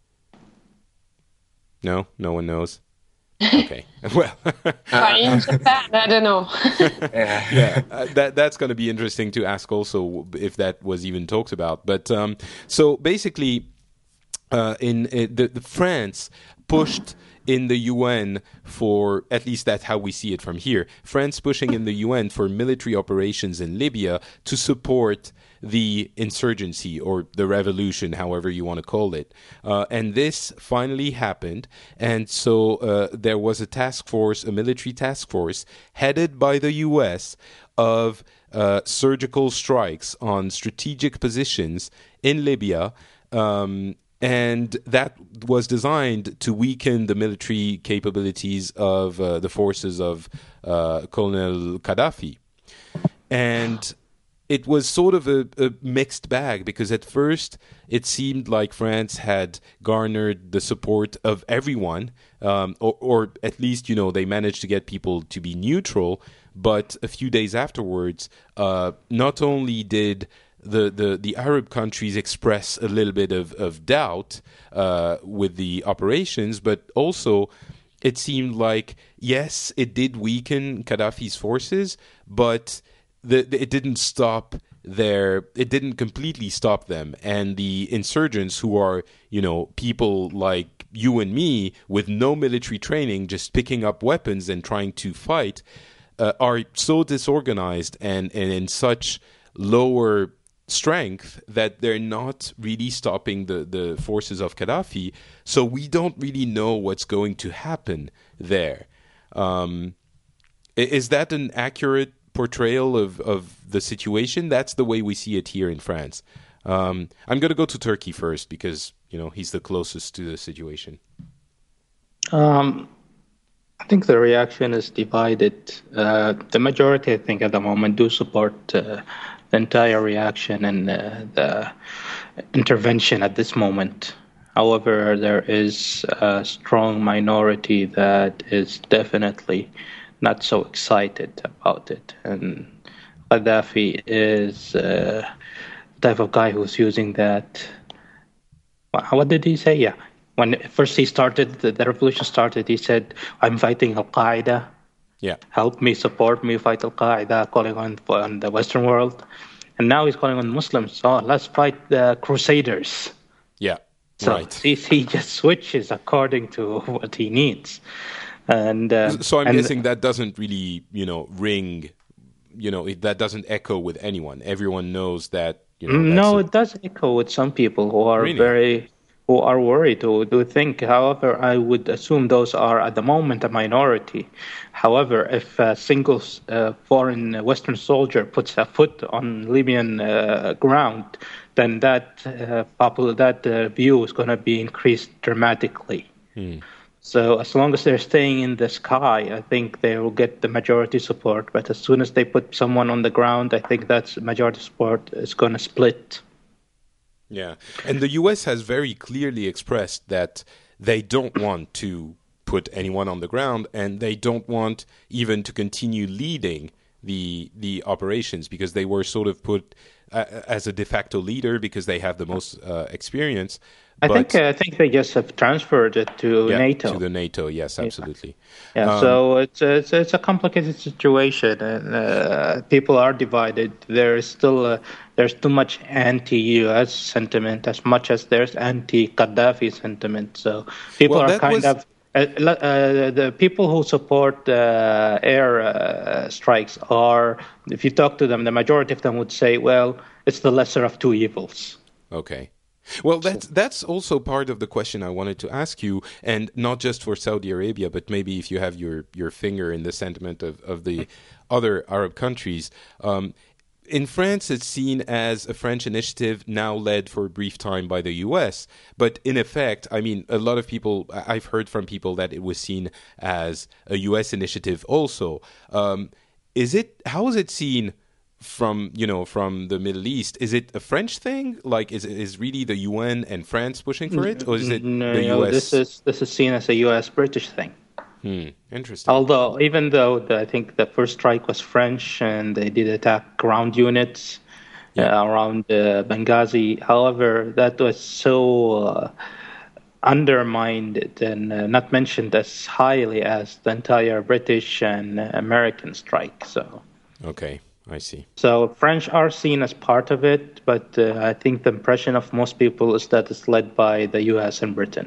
No? No one knows? Okay. Well,
uh, in Japan, I don't know.
Yeah.
yeah, uh, that that's going to be interesting to ask also if that was even talked about. But um, so basically, uh, in, in the, the France pushed in the U N for, at least that's how we see it from here, France pushing in the U N for military operations in Libya to support the insurgency or the revolution, however you want to call it. Uh, and this finally happened. And so uh, there was a task force, a military task force, headed by the U S of uh, surgical strikes on strategic positions in Libya. Um, and that was designed to weaken the military capabilities of uh, the forces of uh, Colonel Gaddafi. And it was sort of a, a mixed bag, because at first it seemed like France had garnered the support of everyone, um, or, or at least, you know, they managed to get people to be neutral. But a few days afterwards, uh, not only did the, the, the Arab countries express a little bit of, of doubt uh, with the operations, but also it seemed like, yes, it did weaken Gaddafi's forces, but The, the, it didn't stop their, it didn't completely stop them. And the insurgents, who are, you know, people like you and me with no military training, just picking up weapons and trying to fight, uh, are so disorganized and, and in such lower strength that they're not really stopping the, the forces of Gaddafi. So we don't really know what's going to happen there. Um, is that an accurate portrayal of, of the situation? That's the way we see it here in France. Um, I'm going to go to Turkey first because, you know, he's the closest to the situation.
Um, I think the reaction is divided. Uh, the majority, I think, at the moment do support uh, the entire reaction and uh, the intervention at this moment. However, there is a strong minority that is definitely not so excited about it. And Gaddafi is uh, the type of guy who's using that. What did he say? Yeah. When first he started, the, the revolution started, he said, I'm fighting Al-Qaeda.
Yeah.
Help me, support me, fight Al-Qaeda, calling on, on the Western world. And now he's calling on Muslims. Oh, let's fight the Crusaders.
Yeah.
So
right.
he, he just switches according to what he needs. And uh,
so I'm
and,
guessing that doesn't really, you know, ring, you know, it, that doesn't echo with anyone. Everyone knows that, you know.
No,
a...
it does echo with some people who are
really?
very, who are worried, who do think. However, I would assume those are at the moment a minority. However, if a single uh, foreign Western soldier puts a foot on Libyan uh, ground, then that uh, popular that uh, view is going to be increased dramatically.
Hmm.
So as long as they're staying in the sky, I think they will get the majority support. But as soon as they put someone on the ground, I think that majority support is going to split.
Yeah. And the U S has very clearly expressed that they don't want to put anyone on the ground, and they don't want even to continue leading the the operations, because they were sort of put uh, as a de facto leader because they have the most uh, experience.
I
but,
think uh, I think they just have transferred it to
yeah,
NATO.
To the NATO, yes, absolutely.
Yeah, yeah
um,
so it's, it's it's a complicated situation, and uh, people are divided. There is still uh, there's too much anti-U S sentiment as much as there's anti-Gaddafi sentiment. So people
well,
are kind
was...
of uh, uh, the people who support uh, air uh, strikes are, if you talk to them, the majority of them would say, well, it's the lesser of two evils.
Okay. Well, that's that's also part of the question I wanted to ask you, and not just for Saudi Arabia, but maybe if you have your, your finger in the sentiment of, of the other Arab countries. Um, in France, it's seen as a French initiative now led for a brief time by the U S. But in effect, I mean, a lot of people, I've heard from people that it was seen as a U S initiative also. Um, is it, how is it seen from, you know, from the Middle East? Is it a French thing? Like, is is really the U N and France pushing for it, or is it
no,
the U S?
No, this is this is seen as a U S British thing.
Hmm. Interesting.
Although, even though the, I think the first strike was French and they did attack ground units, yeah. uh, around uh, Benghazi. However, that was so uh, undermined and uh, not mentioned as highly as the entire British and American strike. So,
okay, I see.
So French are seen as part of it, but uh, I think the impression of most people is that it's led by the U S and Britain.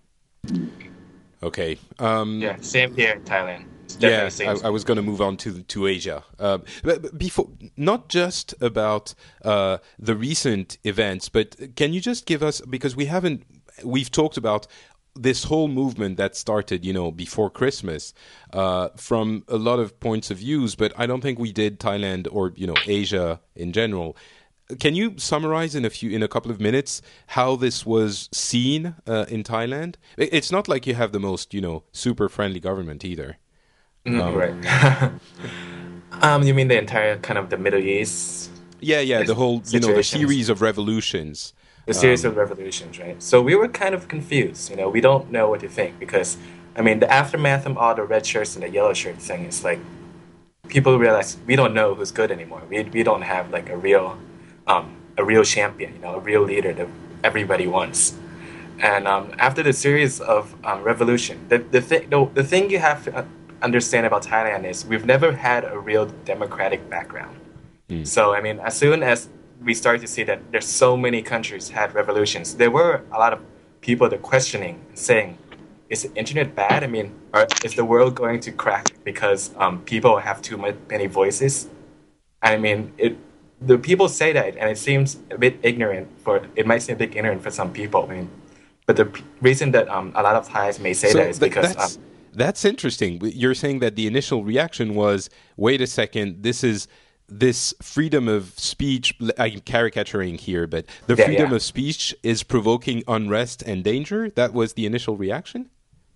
Okay. Um,
yeah, same here in Thailand.
Yeah, I, I was going to move on to to Asia. Uh, but, but before, not just about uh, the recent events, but can you just give us, because we haven't, we've talked about this whole movement that started, you know, before Christmas, uh, from a lot of points of views, but I don't think we did Thailand or, you know, Asia in general. Can you summarize in a few, in a couple of minutes, how this was seen uh, in Thailand? It's not like you have the most, you know, super friendly government either.
Mm, um, right. um, you mean the entire kind of the Middle East?
Yeah, yeah, the whole, you know, the series of revolutions.
The series
um,
of revolutions, right? So we were kind of confused. You know, we don't know what to think because, I mean, the aftermath of all the red shirts and the yellow shirt thing is like, people realize we don't know who's good anymore. We we don't have like a real, um, a real champion, you know, a real leader that everybody wants. And um, after the series of um, revolution, the the thing the, the thing you have to understand about Thailand is we've never had a real democratic background. Mm. So I mean, as soon as we started to see that there's so many countries had revolutions, there were a lot of people that questioning, saying, "Is the internet bad? I mean, are, is the world going to crack because um, people have too much, many voices?" I mean, it. The people say that, and it seems a bit ignorant for. It might seem a bit ignorant for some people. I mean, but the p- reason that um, a lot of Thais may say
so
that is
th-
because.
That's, um, that's interesting. You're saying that the initial reaction was, "Wait a second, this is." This freedom of speech, I'm caricaturing here, but the
yeah,
freedom
yeah.
of speech is provoking unrest and danger? That was the initial reaction?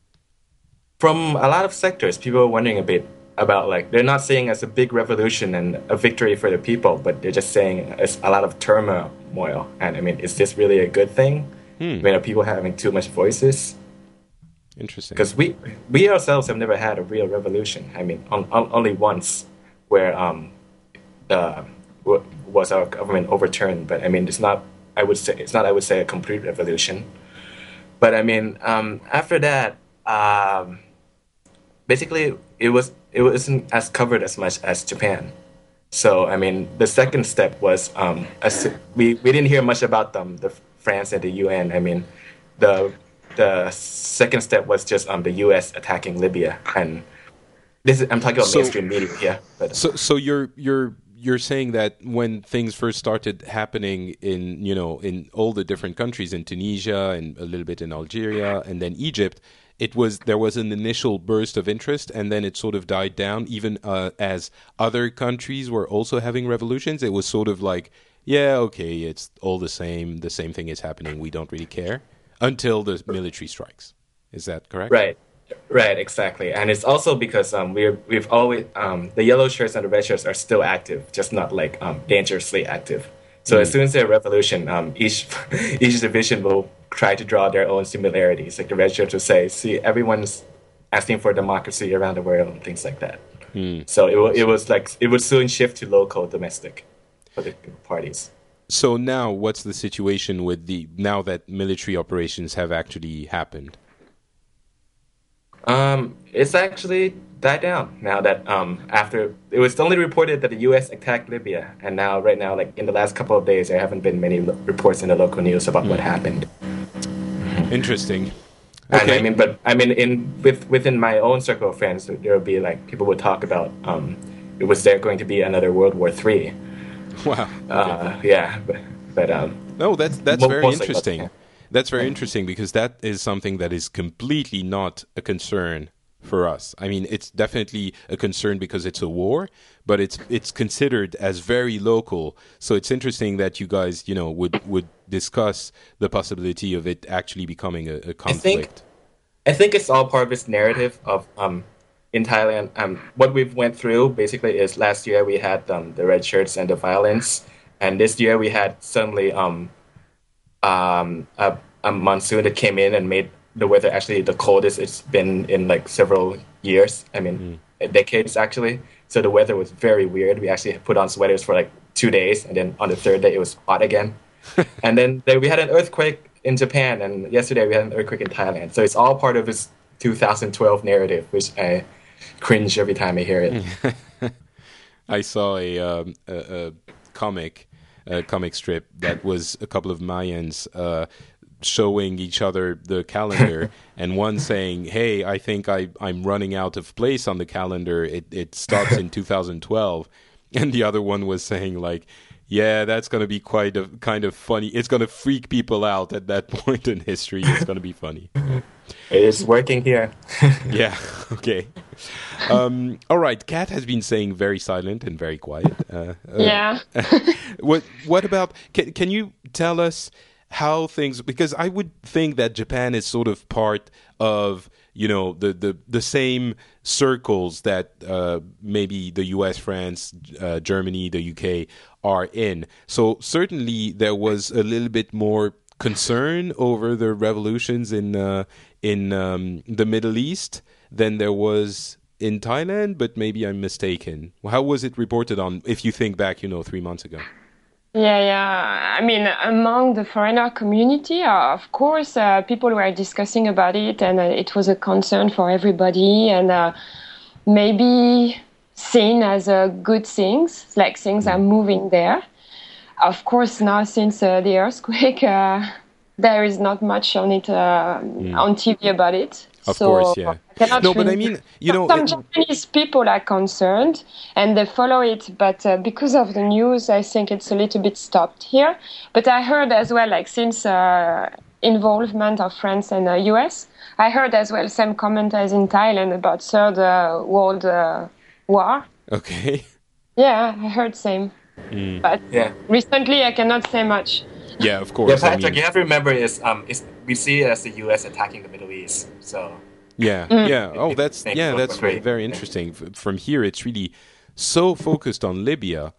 From a lot of sectors, people are wondering a bit about, like, they're not saying it's a big revolution and a victory for the people, but they're just saying it's a lot of turmoil. And, I mean, is this really a good thing?
Hmm.
I mean, are people having too much voices?
Interesting.
Because we, we ourselves have never had a real revolution. I mean, on, on, only once where... um. Uh, was our government overturned? But I mean, it's not. I would say it's not. I would say a complete revolution. But I mean, um, after that, um, basically, it was it wasn't as covered as much as Japan. So I mean, the second step was um, as, we we didn't hear much about them, the France and the U N. I mean, the the second step was just um, the U S attacking Libya, and this is, I'm talking about
so,
mainstream media here. But
so so you're you're. You're saying that when things first started happening in, you know, in all the different countries, in Tunisia and a little bit in Algeria and then Egypt, it was there was an initial burst of interest and then it sort of died down. Even uh, as other countries were also having revolutions, it was sort of like, yeah, okay, it's all the same. The same thing is happening. We don't really care until the military strikes. Is that correct?
Right. Right, exactly, and it's also because um, we're we've always um, the yellow shirts and the red shirts are still active, just not like um, dangerously active. So mm. as soon as there's a revolution, um, each each division will try to draw their own similarities. Like the red shirts will say, "See, everyone's asking for democracy around the world," and things like that. Mm. So it it was like it would soon shift to local, domestic political parties.
So now, what's the situation with the now that military operations have actually happened?
Um, it's actually died down now that um, after it was only reported that the U S attacked Libya, and now right now, like in the last couple of days, there haven't been many lo- reports in the local news about mm. what happened.
Interesting.
And
okay.
I mean, but I mean, in with within my own circle of friends, there would be like people would talk about um, it was there going to be another World War Three.
Wow. Okay.
Uh, yeah, but, but um,
no, that's that's very interesting.
Like,
That's very interesting because that is something that is completely not a concern for us. I mean, it's definitely a concern because it's a war, but it's it's considered as very local. So it's interesting that you guys, you know, would, would discuss the possibility of it actually becoming a, a conflict.
I think, I think it's all part of this narrative of um, in Thailand. Um, what we've went through basically is last year we had um, the red shirts and the violence, and this year we had suddenly. Um, Um, a, a monsoon that came in and made the weather actually the coldest it's been in like several years. I mean, mm. decades actually. So the weather was very weird. We actually put on sweaters for like two days, and then on the third day it was hot again. And then, then we had an earthquake in Japan, and yesterday we had an earthquake in Thailand. So it's all part of this two thousand twelve narrative, which I cringe every time I hear it.
I saw a, um, a, a comic, a comic strip that was a couple of Mayans uh, showing each other the calendar, and one saying, "Hey, I think I, I'm running out of place on the calendar. It it stops in two thousand twelve," and the other one was saying like, "Yeah, that's going to be quite a kind of funny. It's going to freak people out at that point in history. It's going to be funny."
It is working here.
Yeah. Okay. Um, all right. Kat has been saying very silent and very quiet. Uh, uh,
Yeah.
what What about? Can Can you tell us how things? Because I would think that Japan is sort of part of, you know, the the, the same circles that uh, maybe the U S, France, uh, Germany, the U K are in. So certainly there was a little bit more concern over the revolutions in uh, in um, the Middle East than there was in Thailand, but maybe I'm mistaken. How was it reported on, if you think back, you know, three months ago?
Yeah, yeah. I mean, among the foreigner community, uh, of course, uh, people were discussing about it, and uh, it was a concern for everybody, and uh, maybe seen as uh, good things, like things are moving there. Of course, now since uh, the earthquake, uh, there is not much on it uh, mm. on T V about it.
Of
so
course, yeah.
really
No, but I mean, you know,
some
it,
Japanese people are concerned and they follow it, but uh, because of the news, I think it's a little bit stopped here. But I heard as well, like since uh, involvement of France and uh, U S, I heard as well some commenters in Thailand about Third uh, World uh, War.
Okay.
Yeah, I heard same. Mm. But
yeah.
recently, I cannot say much.
Yeah, of course.
Yeah, Patrick,
I mean,
you have to remember is um, is we see it as the U S attacking the Middle East. So
yeah, mm. yeah. Oh, that's yeah, that's very, very interesting. From here, it's really so focused on Libya.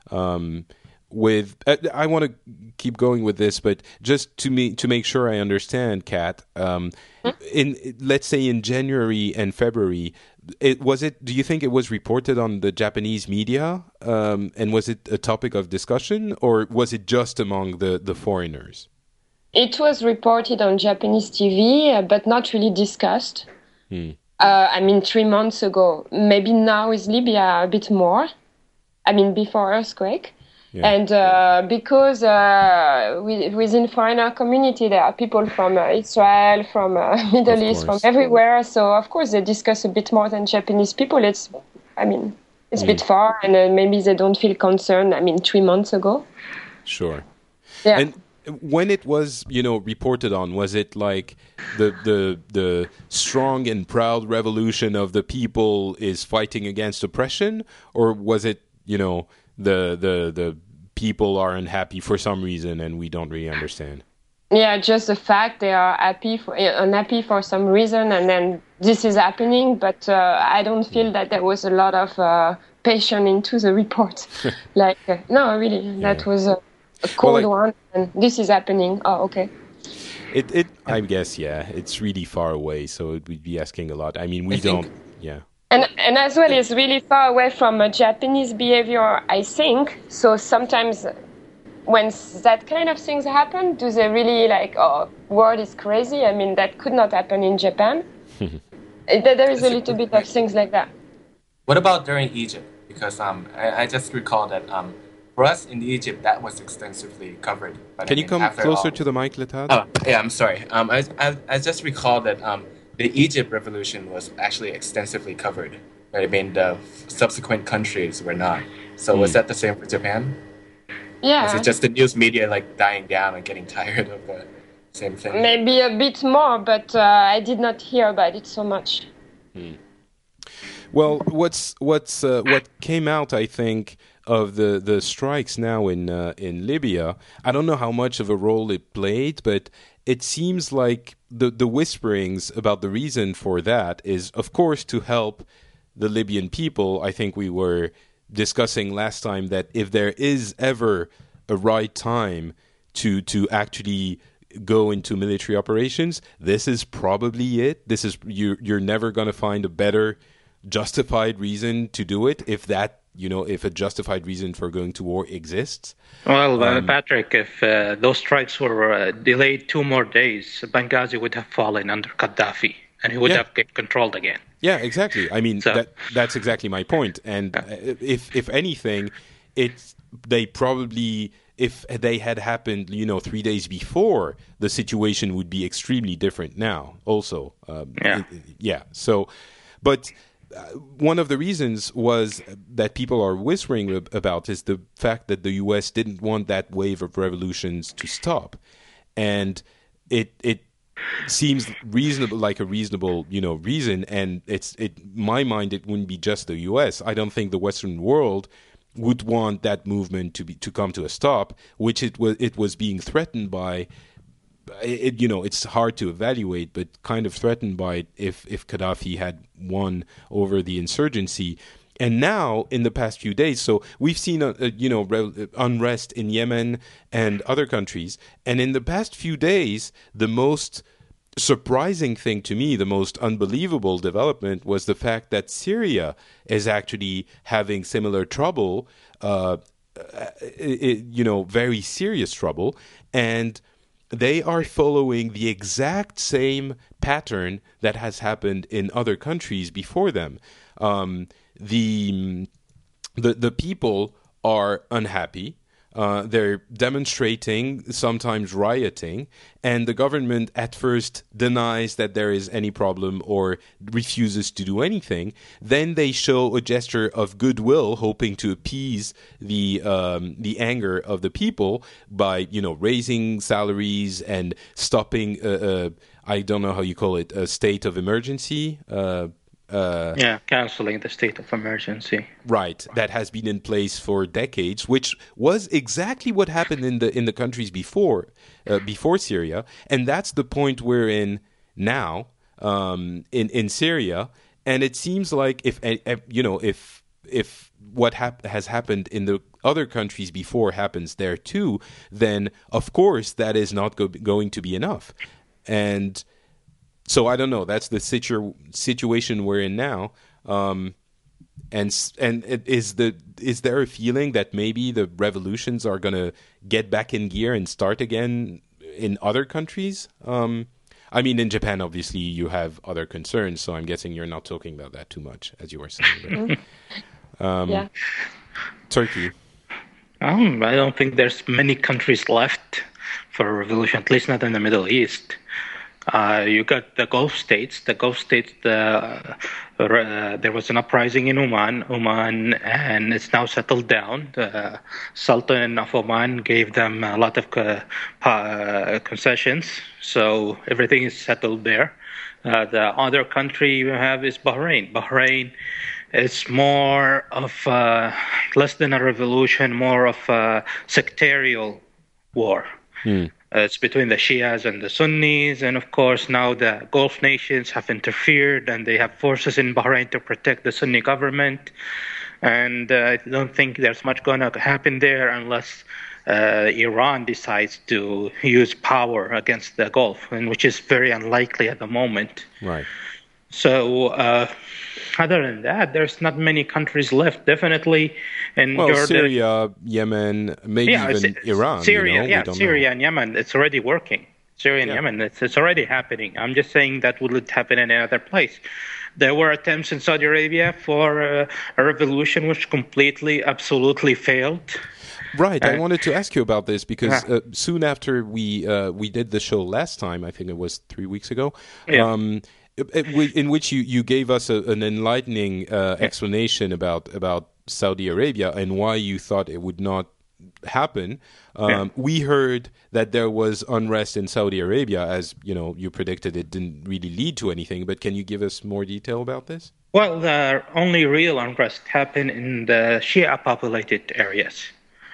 Um, with uh, I want to keep going with this, but just to me to make sure I understand, Kat. Um, mm. In let's say in January and February. It was it. Do you think it was reported on the Japanese media, um, and was it a topic of discussion, or was it just among the, the foreigners?
It was reported on Japanese T V, uh, but not really discussed. Hmm. Uh, I mean, three months ago. Maybe now is Libya a bit more. I mean, before earthquake. Yeah. And uh, because uh, within foreigner community, there are people from uh, Israel, from uh, Middle East, from everywhere. So, of course, they discuss a bit more than Japanese people. It's, I mean, it's mm. a bit far, and uh, maybe they don't feel concerned, I mean, three months ago.
Sure.
Yeah.
And when it was, you know, reported on, was it like the, the, the strong and proud revolution of the people is fighting against oppression? Or was it, you know, the the the people are unhappy for some reason and we don't really understand?
Yeah, just the fact they are happy for, unhappy for some reason, and then this is happening. But uh, I don't feel that there was a lot of uh, passion into the report. like, uh, no, really, yeah. that was a, a cold well, like, one, and this is happening. Oh, okay.
It it I guess yeah, it's really far away, so it would be asking a lot. I mean, we I don't. Think- yeah.
And and as well, it's really far away from uh, Japanese behavior, I think. So sometimes when that kind of things happen, do they really like, oh, world is crazy? I mean, that could not happen in Japan. There is a little bit of things like that.
What about during Egypt? Because um, I, I just recall that um, for us in Egypt, that was extensively covered. But
Can
I
you come closer all, to the mic, Letad?
Oh, yeah, I'm sorry. Um, I, I, I just recall that um, the Egypt revolution was actually extensively covered. Right? I mean, the subsequent countries were not. So mm. was that the same for Japan?
Yeah.
Was it just the news media like dying down and getting tired of the same thing?
Maybe a bit more, but uh, I did not hear about it so much.
Mm. Well, what's what's uh, what came out, I think, of the, the strikes now in uh, in Libya. I don't know how much of a role it played, but it seems like the the whisperings about the reason for that is, of course, to help the Libyan people. I think we were discussing last time that if there is ever a right time to to actually go into military operations, this is probably it. This is you. You're never going to find a better justified reason to do it if that you know, if a justified reason for going to war exists.
Well, uh,
Um,
Patrick, if uh, those strikes were uh, delayed two more days, Benghazi would have fallen under Gaddafi, and he would
Yeah.
have get controlled again.
Yeah, exactly. I mean,
So-
that that's exactly my point. And uh, if if anything, it's they probably, if they had happened, you know, three days before, the situation would be extremely different now. Also, um,
Yeah.
it- it- yeah. So, but uh, one of the reasons was that people are whispering ab- about is the fact that the U S didn't want that wave of revolutions to stop, and it it seems reasonable, like a reasonable, you know, reason. And it's it my mind, it wouldn't be just the U S. I don't think the Western world would want that movement to be to come to a stop, which it was it was being threatened by. It, you know, it's hard to evaluate, but kind of threatened by if if Gaddafi had won over the insurgency. And now, in the past few days, so we've seen, a, a, you know, re- unrest in Yemen and other countries. And in the past few days, the most surprising thing to me, the most unbelievable development, was the fact that Syria is actually having similar trouble, uh, it, you know, very serious trouble. And they are following the exact same pattern that has happened in other countries before them. Um, the the the people are unhappy. Uh, they're demonstrating, sometimes rioting, and the government at first denies that there is any problem or refuses to do anything. Then they show a gesture of goodwill, hoping to appease the um, the anger of the people by, you know, raising salaries and stopping. Uh, uh, I don't know how you call it, a state of emergency. Uh, Uh,
Yeah, canceling the state of emergency.
Right, that has been in place for decades, which was exactly what happened in the in the countries before uh, before Syria, and that's the point we're in now um, in in Syria. And it seems like if uh, you know if if what hap- has happened in the other countries before happens there too, then of course that is not go- going to be enough, and. So I don't know. That's the situ- situation we're in now, um, and and it is the is there a feeling that maybe the revolutions are going to get back in gear and start again in other countries? Um, I mean, in Japan, obviously, you have other concerns, so I'm guessing you're not talking about that too much, as you were saying. But, um,
Yeah.
Turkey.
Um, I don't think there's many countries left for a revolution, at least not in the Middle East. Uh, you got the Gulf states. The Gulf states, the, uh, there was an uprising in Oman, Oman, and it's now settled down. The Sultan of Oman gave them a lot of uh, uh, concessions, so everything is settled there. Uh, the other country you have is Bahrain. Bahrain is more of uh, less than a revolution, more of a sectarial war.
Hmm.
Uh, it's between the Shias and the Sunnis, and of course now the Gulf nations have interfered, and they have forces in Bahrain to protect the Sunni government. And uh, I don't think there's much going to happen there unless uh, Iran decides to use power against the Gulf, and which is very unlikely at the moment.
Right.
So, uh, other than that, there's not many countries left. Definitely in
Well,
Jordan.
Syria, Yemen, maybe
Yeah,
even
Sy-
Iran.
Syria,
you know? We
yeah,
don't
Syria
know.
and Yemen, it's already working. Syria and
Yeah.
Yemen, it's, it's already happening. I'm just saying that will it happen in another place. There were attempts in Saudi Arabia for uh, a revolution which completely, absolutely failed.
Right. I
Uh,
wanted to ask you about this because
Yeah.
uh, soon after we uh, we did the show last time, I think it was three weeks ago,
Yeah.
um, it- it- in which you, you gave us a, an enlightening uh, explanation about about Saudi Arabia and why you thought it would not happen. Um,
Yeah.
We heard that there was unrest in Saudi Arabia, as you know, you predicted it didn't really lead to anything. But can you give us more detail about this?
Well, the only real unrest happened in the Shia populated areas.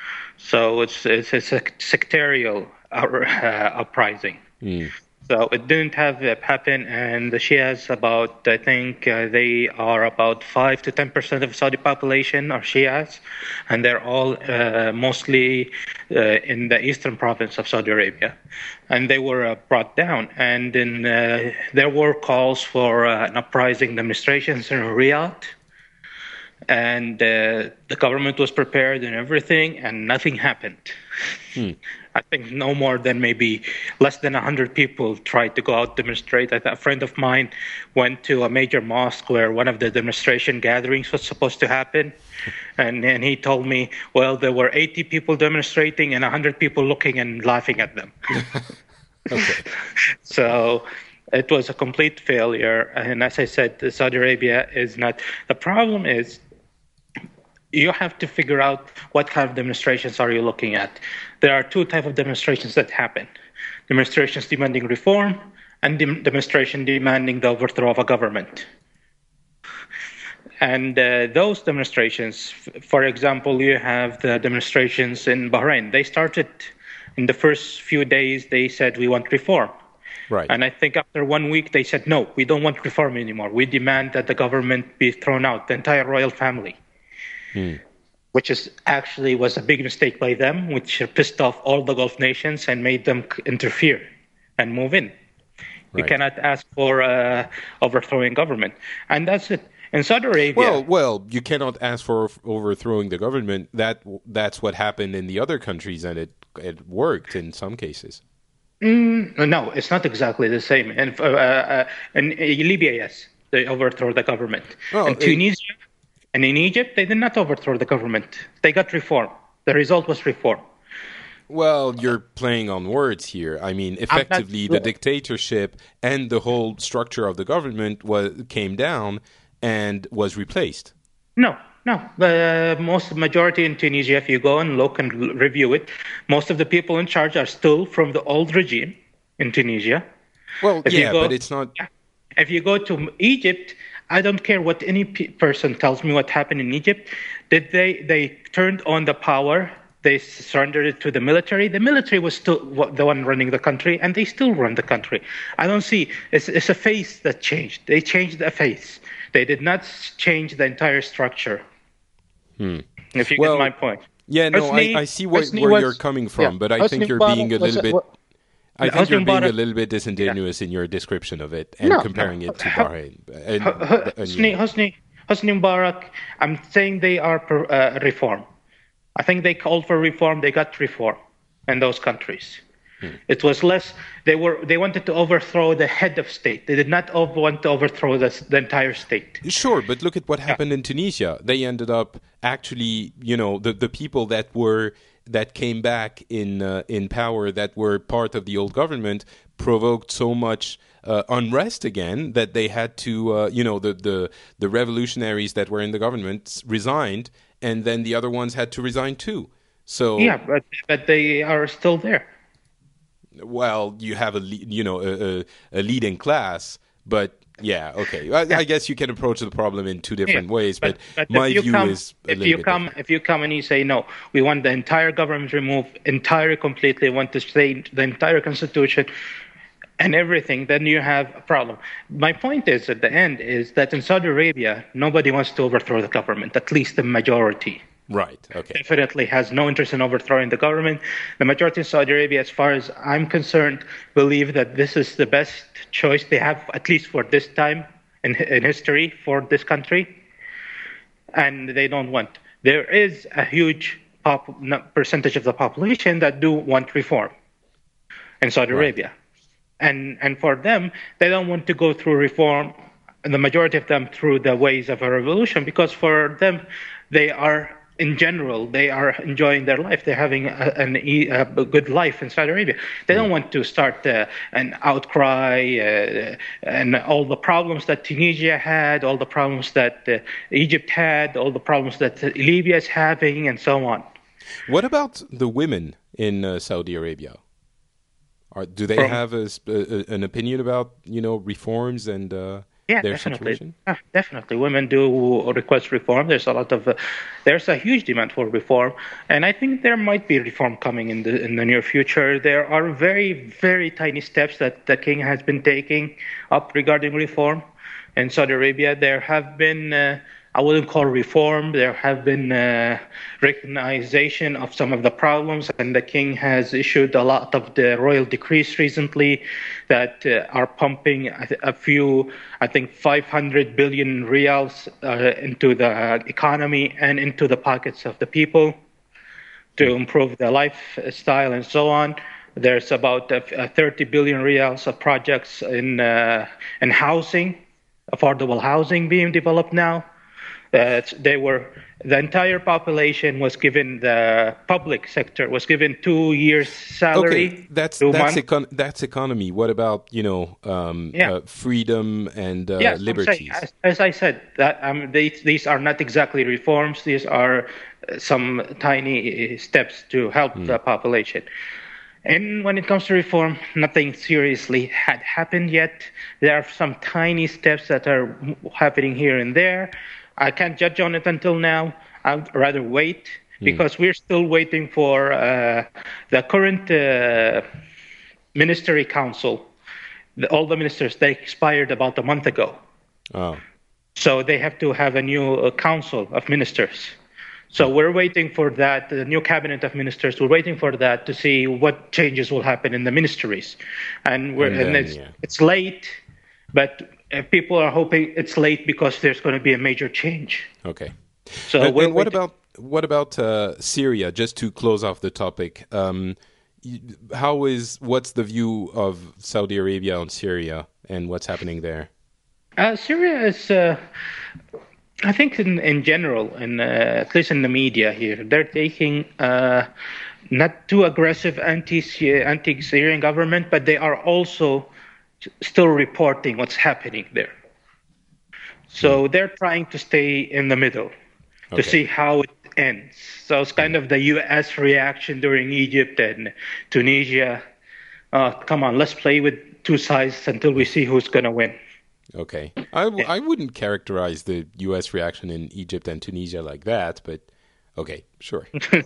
So it's it's a sec- sectarial uh, uprising.
Mm.
So it didn't have uh, happen, and the Shias about I think uh, they are about five to ten percent of Saudi population are Shias, and they're all uh, mostly uh, in the eastern province of Saudi Arabia, and they were uh, brought down. And in, uh, there were calls for uh, an uprising demonstrations in Riyadh. and uh, the government was prepared and everything, and nothing happened. Hmm. I think no more than maybe less than one hundred people tried to go out demonstrate. A friend of mine went to a major mosque where one of the demonstration gatherings was supposed to happen, and, and he told me, well, there were eighty people demonstrating and one hundred people looking and laughing at them.
Okay.
So it was a complete failure. And as I said, Saudi Arabia is not. The problem is you have to figure out what kind of demonstrations are you looking at. There are two types of demonstrations that happen. Demonstrations demanding reform and dem- demonstration demanding the overthrow of a government. And uh, those demonstrations, f- for example, you have the demonstrations in Bahrain. They started in the first few days, they said, we want reform.
Right.
And I think after one week, they said, no, we don't want reform anymore. We demand that the government be thrown out, the entire royal family. Hmm. Which is actually was a big mistake by them, which pissed off all the Gulf nations and made them interfere and move in. Right. You cannot ask for uh, overthrowing government. And that's it. In Saudi Arabia...
Well, well, you cannot ask for overthrowing the government. That That's what happened in the other countries, and it, it worked in some cases.
Mm, no, it's not exactly the same. In, uh, uh, in Libya, yes, they overthrew the government. Well, in Tunisia... It, And in Egypt, they did not overthrow the government. They got reform. The result was reform.
Well, you're playing on words here. I mean, effectively, the dictatorship and the whole structure of the government was came down and was replaced.
No, no. The most majority in Tunisia, if you go and look and review it, most of the people in charge are still from the old regime in Tunisia.
Well,
if
yeah,
go,
but it's not...
If you go to Egypt... I don't care what any pe- person tells me what happened in Egypt. Did they, they turned on the power. They surrendered it to the military. The military was still the one running the country, and they still run the country. I don't see. It's, it's a face that changed. They changed the face. They did not change the entire structure.
Hmm.
If you
well,
get my point.
Yeah, no, Hosni, I, I see where, where was, you're coming from, yeah, but I Hosni think you're being a little bit... I think you're being a little bit disingenuous yeah. in your description of it and no, comparing no. it to Bahrain. And,
Hosni, Hosni, Hosni Mubarak, I'm saying they are per, uh, reform. I think they called for reform. They got reform in those countries. Hmm. It was less. They were. They wanted to overthrow the head of state. They did not want to overthrow the, the entire state.
Sure, but look at what happened yeah. in Tunisia. They ended up actually, you know, the the people that were. that came back in uh, in power that were part of the old government provoked so much uh, unrest again that they had to, uh, you know, the, the the revolutionaries that were in the government resigned, and then the other ones had to resign too. So
yeah, but but they are still there.
Well, you have a you know a, a leading class, but. Yeah, okay. I, yeah. I guess you can approach the problem in two different yeah, ways, but, but, but my view
come,
is a
if
little
you
bit
come
different.
If you come and you say, no, we want the entire government removed, entirely, completely, want to say the entire constitution and everything, then you have a problem. My point is, at the end, is that in Saudi Arabia, nobody wants to overthrow the government, at least the majority.
Right, okay.
Definitely has no interest in overthrowing the government. The majority in Saudi Arabia, as far as I'm concerned, believe that this is the best choice they have, at least for this time in, in history, for this country. And they don't want. There is a huge pop, percentage of the population that do want reform in Saudi right. Arabia. And, and for them, they don't want to go through reform, the majority of them through the ways of a revolution, because for them, they are... In general, they are enjoying their life. They're having a, an, a good life in Saudi Arabia. They don't want to start uh, an outcry uh, and all the problems that Tunisia had, all the problems that uh, Egypt had, all the problems that uh, Libya is having, and so on.
What about the women in uh, Saudi Arabia? Are, do they From, have a, a, an opinion about, you know, reforms and... Uh...
Yeah,
Their
definitely. Uh, definitely. Women do request reform. There's a lot of, uh, there's a huge demand for reform. And I think there might be reform coming in the in the near future. There are very, very tiny steps that the king has been taking up regarding reform. In Saudi Arabia, there have been uh, I wouldn't call reform. There have been uh, recognition of some of the problems, and the king has issued a lot of the royal decrees recently that uh, are pumping a few, I think, five hundred billion reals uh, into the economy and into the pockets of the people to improve their lifestyle and so on. There's about uh, thirty billion reals of projects in uh, in housing, affordable housing being developed now. Uh, they were the entire population was given, the public sector was given two years salary.
Okay, that's
two
that's,
months.
econ- that's economy. What about, you know, um,
Yeah.
uh, freedom and uh,
Yes, I'm
liberties?
saying, as, as I said, that um, they, these are not exactly reforms. These are uh, some tiny uh, steps to help the population. And when it comes to reform, nothing seriously had happened yet. There are some tiny steps that are happening here and there. I can't judge on it until now. I'd rather wait because we're still waiting for uh, the current uh, ministry council. The, all the ministers, they expired about a month ago.
Oh,
So they have to have a new uh, council of ministers. So we're waiting for that, the new cabinet of ministers. We're waiting for that to see what changes will happen in the ministries. And we're
And
and,
then,
it's,
yeah.
it's late, but uh, people are hoping it's late because there's going to be a major change.
okay.
So
And,
we're
and what
waiting-
about what about uh, Syria? Just to close off the topic, um, y- how is what's the view of Saudi Arabia on Syria and what's happening there?
Uh, Syria is, uh, I think, in, in general, and uh, at least in the media here, they're taking uh, not too aggressive anti anti-Syrian government, but they are also still reporting what's happening there. So they're trying to stay in the middle to
Okay.
see how it ends. So it's kind of the U S reaction during Egypt and Tunisia. Uh, come on, let's play with two sides until we see who's going to win.
Okay, I, w- I wouldn't characterize the U S reaction in Egypt and Tunisia like that, but okay, sure.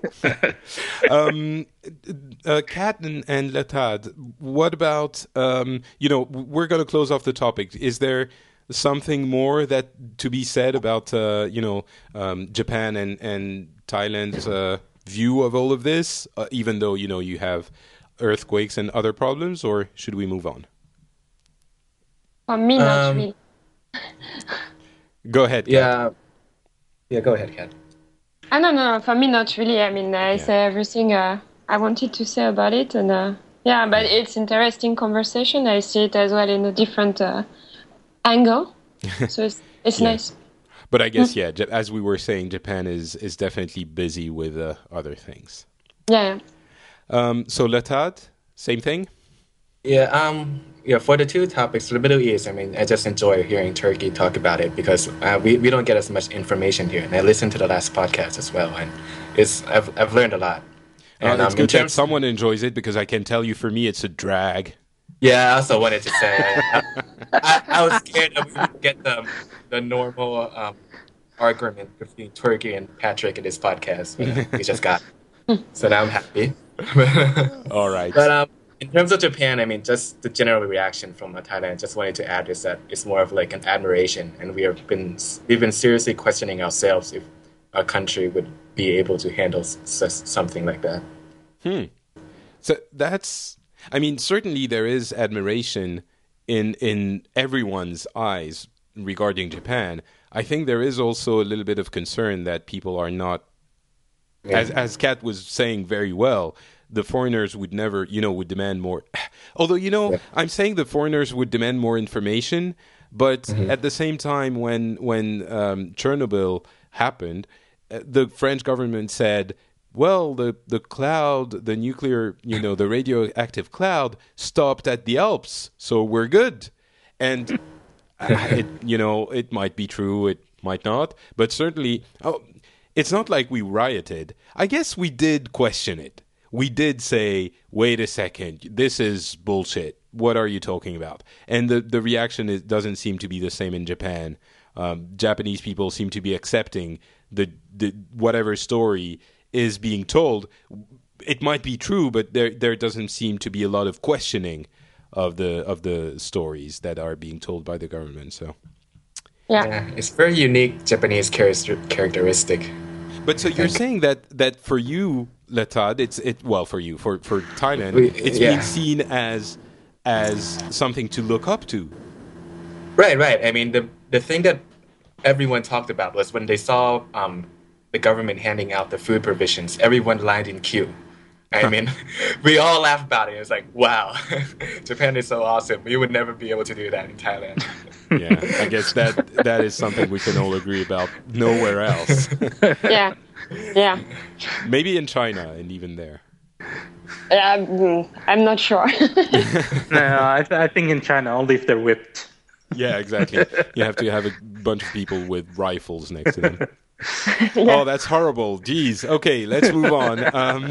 um, uh, Kat and, and Letad, what about, um, you know, we're going to close off the topic. Is there something more that to be said about, uh, you know, um, Japan and, and Thailand's uh, view of all of this, uh, even though, you know, you have earthquakes and other problems, or should we move on?
For me, not
Um,
really.
Go ahead, Kat.
Yeah. Yeah, go ahead, Kat.
Ah, no, no, no, for me, not really. I mean, I
Yeah.
say everything uh, I wanted to say about it. And uh, yeah, but it's interesting conversation. I see it as well in a different uh, angle. So it's, it's
Yeah.
nice.
But I guess, yeah, Ja- as we were saying, Japan is, is definitely busy with uh, other things.
Yeah, yeah.
Um, so, Letad, same thing?
Yeah, um, yeah. For the two topics, the Middle East, I mean, I just enjoy hearing Turkey talk about it because uh, we, we don't get as much information here. And I listened to the last podcast as well, and it's I've I've learned a lot.
And it's
um, in
good that
terms-
someone enjoys it because I can tell you, for me, it's a drag.
Yeah, I also wanted to say I, I, I was scared that we would get the the normal um, argument between Turkey and Patrick in this podcast, but uh, we just got. So now I'm happy.
All right.
But um, in terms of Japan, I mean, just the general reaction from uh, Thailand. Just wanted to add is that it's more of like an admiration, and we have been we've been seriously questioning ourselves if our country would be able to handle s- s- something like that.
So that's, I mean, certainly there is admiration in in everyone's eyes regarding Japan. I think there is also a little bit of concern that people are not,
Yeah.
as as Kat was saying very well, the foreigners would never, you know, would demand more. Although, you know,
Yeah.
I'm saying the foreigners would demand more information, but at the same time, when when um, Chernobyl happened, uh, the French government said, well, the, the cloud, the nuclear, you know, the radioactive cloud stopped at the Alps, so we're good. And, uh, it, you know, it might be true, it might not, but certainly, oh, it's not like we rioted. I guess we did question it. We did say, wait a second, this is bullshit. What are you talking about? And the, the reaction is, doesn't seem to be the same in Japan. Um, Japanese people seem to be accepting the, the whatever story is being told. It might be true, but there there doesn't seem to be a lot of questioning of the of the stories that are being told by the government. So,
Yeah.
Yeah, it's very unique Japanese character- characteristic.
But so you're
think.
saying that that for you, Letad, it's it well for you for for Thailand,
We-
it's
yeah.
being seen as as something to look up to.
Right, right. I mean, the the thing that everyone talked about was when they saw um, the government handing out the food provisions, everyone lined in queue. I mean, we all laughed about it. It's like, wow, Japan is so awesome. We would never be able to do that in Thailand.
Yeah, I guess that that is something we can all agree about. Nowhere else.
Yeah. Yeah.
Maybe in China, and even there.
Um, I'm not sure.
No, I, th- I think in China, only if they're whipped.
Yeah, exactly. You have to have a bunch of people with rifles next to them.
Yeah.
Oh, that's horrible. Jeez. Okay, let's move on. Um,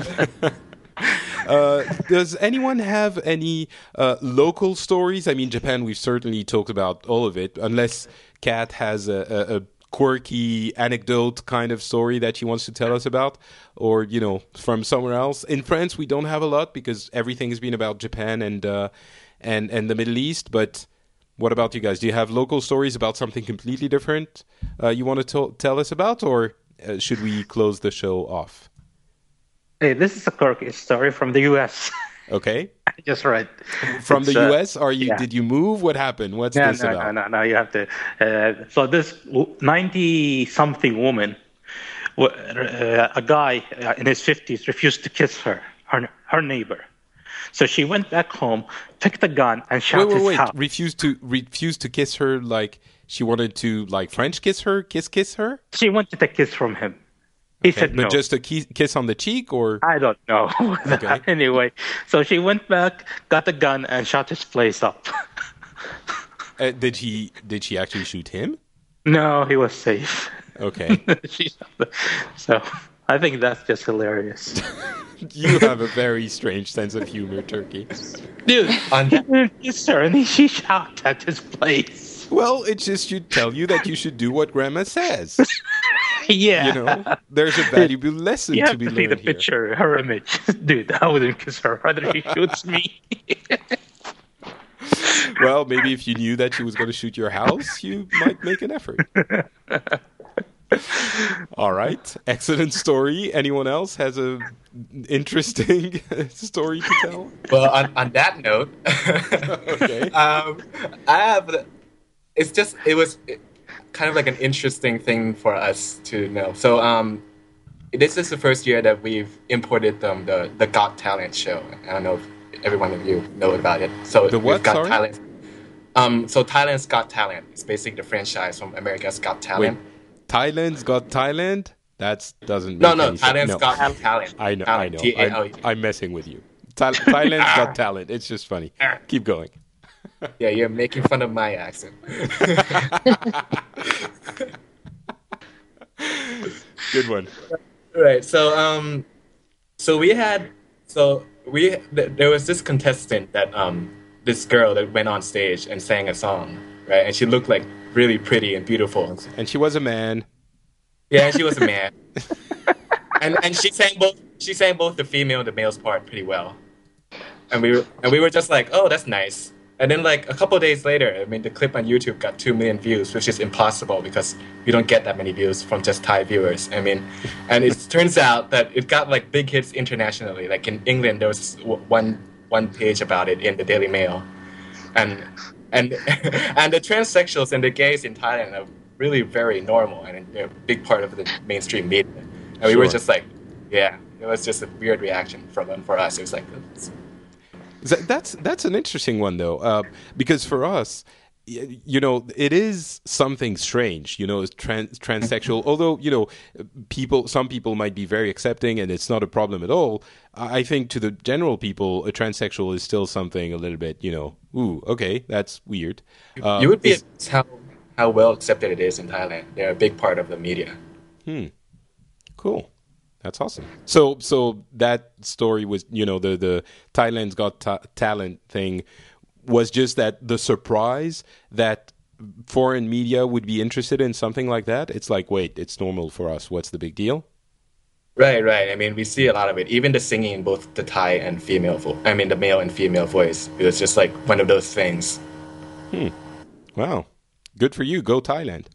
uh, does anyone have any uh, local stories? I mean, Japan, we've certainly talked about all of it, unless Kat has a, a, a quirky anecdote kind of story that she wants to tell us about, or, you know, from somewhere else. In France, we don't have a lot because everything has been about Japan and uh, and and the Middle East, but what about you guys? Do you have local stories about something completely different uh, you want to to- tell us about, or uh, should we close the show off?
Hey, this is a quirky story from the U S
Okay.
I just read.
From
It's,
the
uh,
U S? Are you?
yeah.
Did you move? What happened? What's
No,
this
no,
about?
no, no, no. You have to. Uh, so this ninety-something woman, w- uh, a guy uh, in his fifties, refused to kiss her, her, her neighbor. So she went back home, picked a gun, and shot
Wait, wait,
his
wait!
house.
Refused to refused to kiss her like she wanted to like French kiss her, kiss kiss her.
She wanted a kiss from him. He
Okay,
said
but
no.
just a kiss, kiss on the cheek, or
I don't know.
Okay.
Anyway, so she went back, got a gun, and shot his place up.
uh, did he? Did she actually shoot him?
No, he was safe.
Okay,
She- so I think that's just hilarious.
you have a very strange sense of humor, Turkey.
Dude,
On
he
that-
didn't kiss her, and he, she shot at his place.
Well, it just should tell you that you should do what Grandma says.
Yeah.
You know, there's a valuable lesson
You
to
have
be
to see the
learned here.
picture, her image. Dude, I wouldn't kiss her. Rather she shoots me.
Well, maybe if you knew that she was going to shoot your house, you might make an effort. All right, excellent story. Anyone else has a interesting story to tell?
Well, on, on that note,
Okay.
um, I have. the- It's just it was kind of like an interesting thing for us to know. So, um, this is the first year that we've imported um, the the Got Talent show. I don't know if every one of you know about it. So
The what,
we've got
sorry?
Talent. Um, so Thailand's Got Talent. It's basically the franchise from America's Got
Wait,
Talent.
Thailand's got Thailand? That doesn't make
No, no,
any sense.
Thailand's
No.
Got Talent.
I know, I
Talent,
know.
T A L E.
I'm, I'm messing with you. Thai- Thailand's got talent. It's just funny. Keep going.
Yeah, you're making fun of my accent.
Good one.
Right. So um, so we had so we th- there was this contestant that um this girl that went on stage and sang a song, right? And she looked like really pretty and beautiful.
And she was a man.
Yeah, and she was a man. and and she sang both she sang both the female and the male's part pretty well. And we were and we were just like, oh, that's nice. And then like a couple of days later, I mean, the clip on YouTube got two million views, which is impossible because we don't get that many views from just Thai viewers. I mean, and it turns out that it got like big hits internationally. Like in England, there was w- one one page about it in the Daily Mail, and and and the transsexuals and the gays in Thailand are really very normal and they're a big part of the mainstream media. And we were
Sure.
just like, yeah, it was just a weird reaction from them. For us, it was like. It's,
That- That's that's an interesting one though, uh, because for us, y- you know, it is something strange. You know, it's trans- transsexual. Although you know, people, some people might be very accepting, and it's not a problem at all. I I think to the general people, a transsexual is still something a little bit, you know, ooh, okay, that's weird. Uh,
you would be
is-
amazed how how well accepted it is in Thailand. They're a big part of the media.
Cool. That's awesome. So, so that story was, you know, the the Thailand's Got Ta- Talent thing was just that the surprise that foreign media would be interested in something like that. It's like, wait, it's normal for us. What's the big deal?
Right, right. I mean, we see a lot of it. Even the singing in both the Thai and female vo- I mean, the male and female voice. It was just like one of those things.
Wow. Good for you. Go Thailand.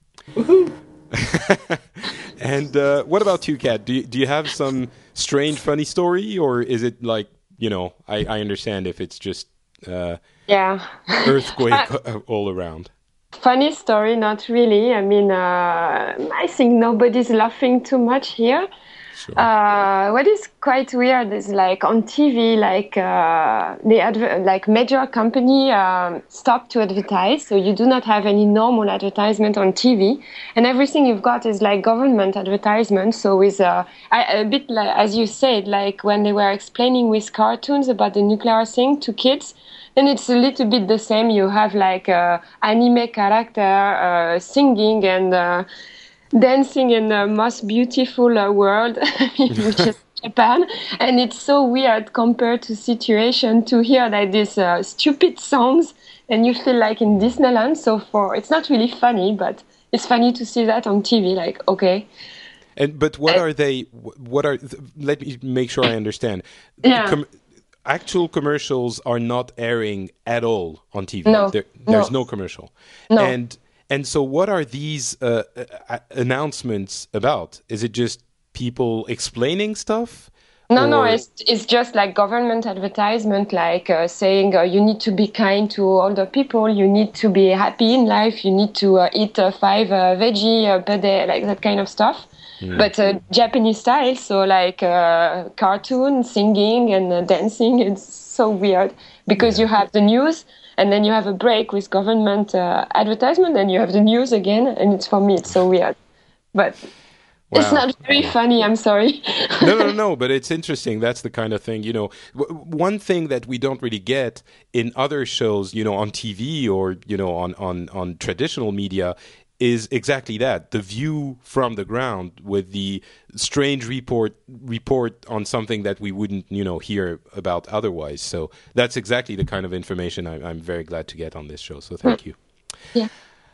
And uh, what about you, Kat? Do you, do you have some strange, funny story, or is it like, you know, I, I understand if it's just uh,
yeah
earthquake all around.
Funny story, not really. I mean, uh, I think nobody's laughing too much here.
Sure.
Uh, what is quite weird is like on T V, like uh, the adver- like major company um, stopped to advertise, so you do not have any normal advertisement on T V, and everything you've got is like government advertisement. So with uh, a, a bit like, as you said, like when they were explaining with cartoons about the nuclear thing to kids. And it's a little bit the same. You have like uh, anime character uh, singing and uh, dancing in the most beautiful uh, world, which is Japan. And it's so weird compared to situation to hear like these uh, stupid songs and you feel like in Disneyland. So for it's not really funny, but it's funny to see that on T V. Like, okay.
And but what are they? What are? Let me make sure I understand.
Yeah.
Com- Actual commercials are not airing at all on T V.
No,
there, there's
no.
no commercial.
No.
And and so what are these uh, uh, announcements about? Is it just people explaining stuff?
No,
or...
no, it's it's just like government advertisement, like uh, saying uh, you need to be kind to older people, you need to be happy in life, you need to uh, eat uh, five uh, veggie uh, per day, like that kind of stuff. Mm. But uh, Japanese style, so like uh, cartoon, singing and uh, dancing. It's so weird because yeah. you have the news and then you have a break with government uh, advertisement and you have the news again. And it's for me, it's so weird. But wow. It's not very funny, I'm sorry.
no, no, no, but it's interesting. That's the kind of thing, you know, w- one thing that we don't really get in other shows, you know, on T V or, you know, on, on, on traditional media is exactly that, the view from the ground with the strange report report on something that we wouldn't, you know, hear about otherwise. So that's exactly the kind of information I, I'm very glad to get on this show. So thank you.
Yeah.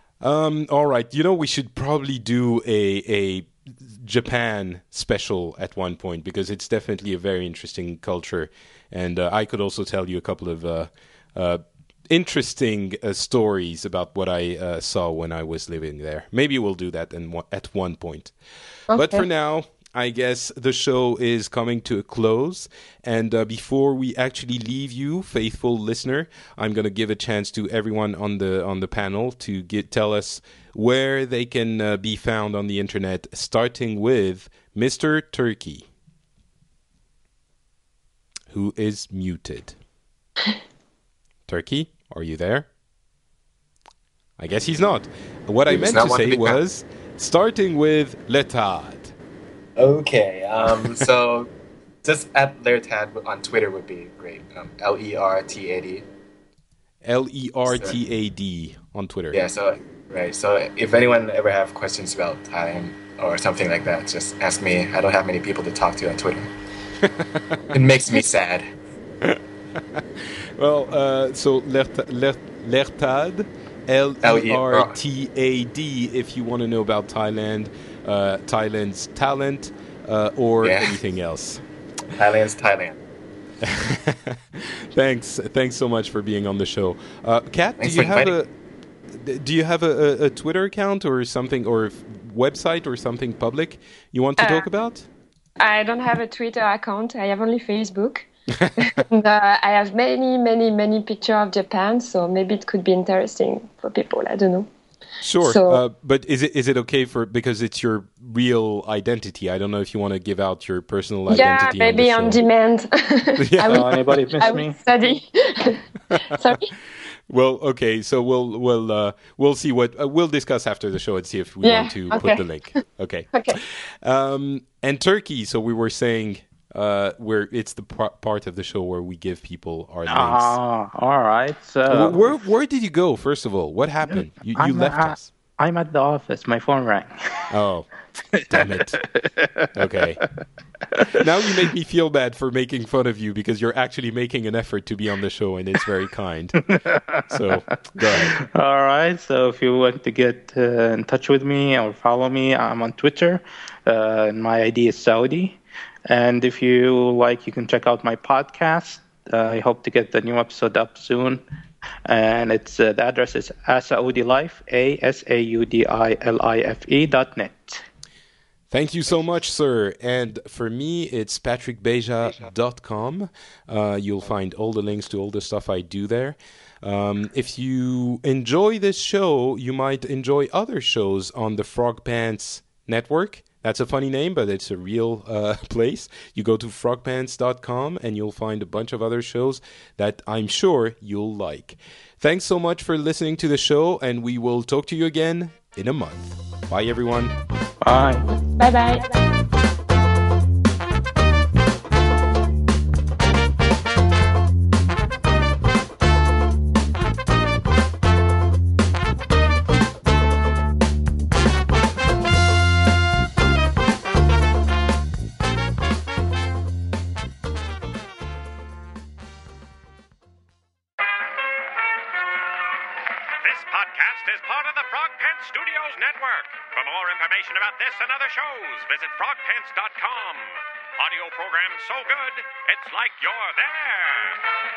Um, all right. You know, we should probably do a a Japan special at one point because it's definitely a very interesting culture. And uh, I could also tell you a couple of uh, uh, interesting uh, stories about what I uh, saw when I was living there. Maybe we'll do that in one, at one point. Okay. But for now, I guess the show is coming to a close. And uh, before we actually leave you, faithful listener, I'm going to give a chance to everyone on the on the panel to get, tell us where they can uh, be found on the internet, starting with Mister Turkey, who is muted. Turkey, are you there? I guess he's not. What I meant to say was, starting with Letad.
Okay, um, so just at Lertad on Twitter would be great. Um, L E R T A D.
L E R T A D on Twitter.
Yeah, so, right. So if anyone ever have questions about time or something like that, just ask me. I don't have many people to talk to on Twitter. It makes me sad.
Well, uh, so Lertad, L E R T A D, if you want to know about Thailand, uh, Thailand's talent, uh, or yeah. anything else.
Thailand's Thailand.
Thanks, thanks so much for being on the show. Uh, Kat, do you have a do you have a, a Twitter account or something, or website or something public you want to uh, talk about?
I don't have a Twitter account. I have only Facebook. and, uh, I have many, many, many pictures of Japan, so maybe it could be interesting for people. I don't know.
Sure,
so,
uh, but is it is it okay for because it's your real identity? I don't know if you want to give out your personal identity.
Yeah, maybe on,
on
demand.
Yeah.
I will, anybody miss
I
me?
will study. Sorry.
Well, okay, so we'll we'll uh, we'll see what uh, we'll discuss after the show and see if we
yeah,
want to
okay.
put the link. Okay.
Okay.
Um, and Turkey. So we were saying. Uh, where it's the par- part of the show where we give people our links.
Ah, all right. So
where where did you go? First of all, what happened? You, you left
uh,
us.
I'm at the office. My phone rang.
Oh, damn it. Okay. Now you make me feel bad for making fun of you because you're actually making an effort to be on the show, and it's very kind. So go ahead.
All right. So if you want to get uh, in touch with me or follow me, I'm on Twitter. Uh, and my I D is Saudi. And if you like, you can check out my podcast. Uh, I hope to get the new episode up soon. And it's uh, the address is asaudilife, A S A U D I L I F E dot net.
Thank you so much, sir. And for me, it's patrick beja dot com. Uh, you'll find all the links to all the stuff I do there. Um, if you enjoy this show, you might enjoy other shows on the Frog Pants Network. That's a funny name, but it's a real uh, place. You go to frog pants dot com and you'll find a bunch of other shows that I'm sure you'll like. Thanks so much for listening to the show, and we will talk to you again in a month. Bye, everyone.
Bye.
Bye-bye.
Is part of the Frog Pants Studios Network. For more information about this and other shows, visit frog pants dot com. Audio program so good, it's like you're there.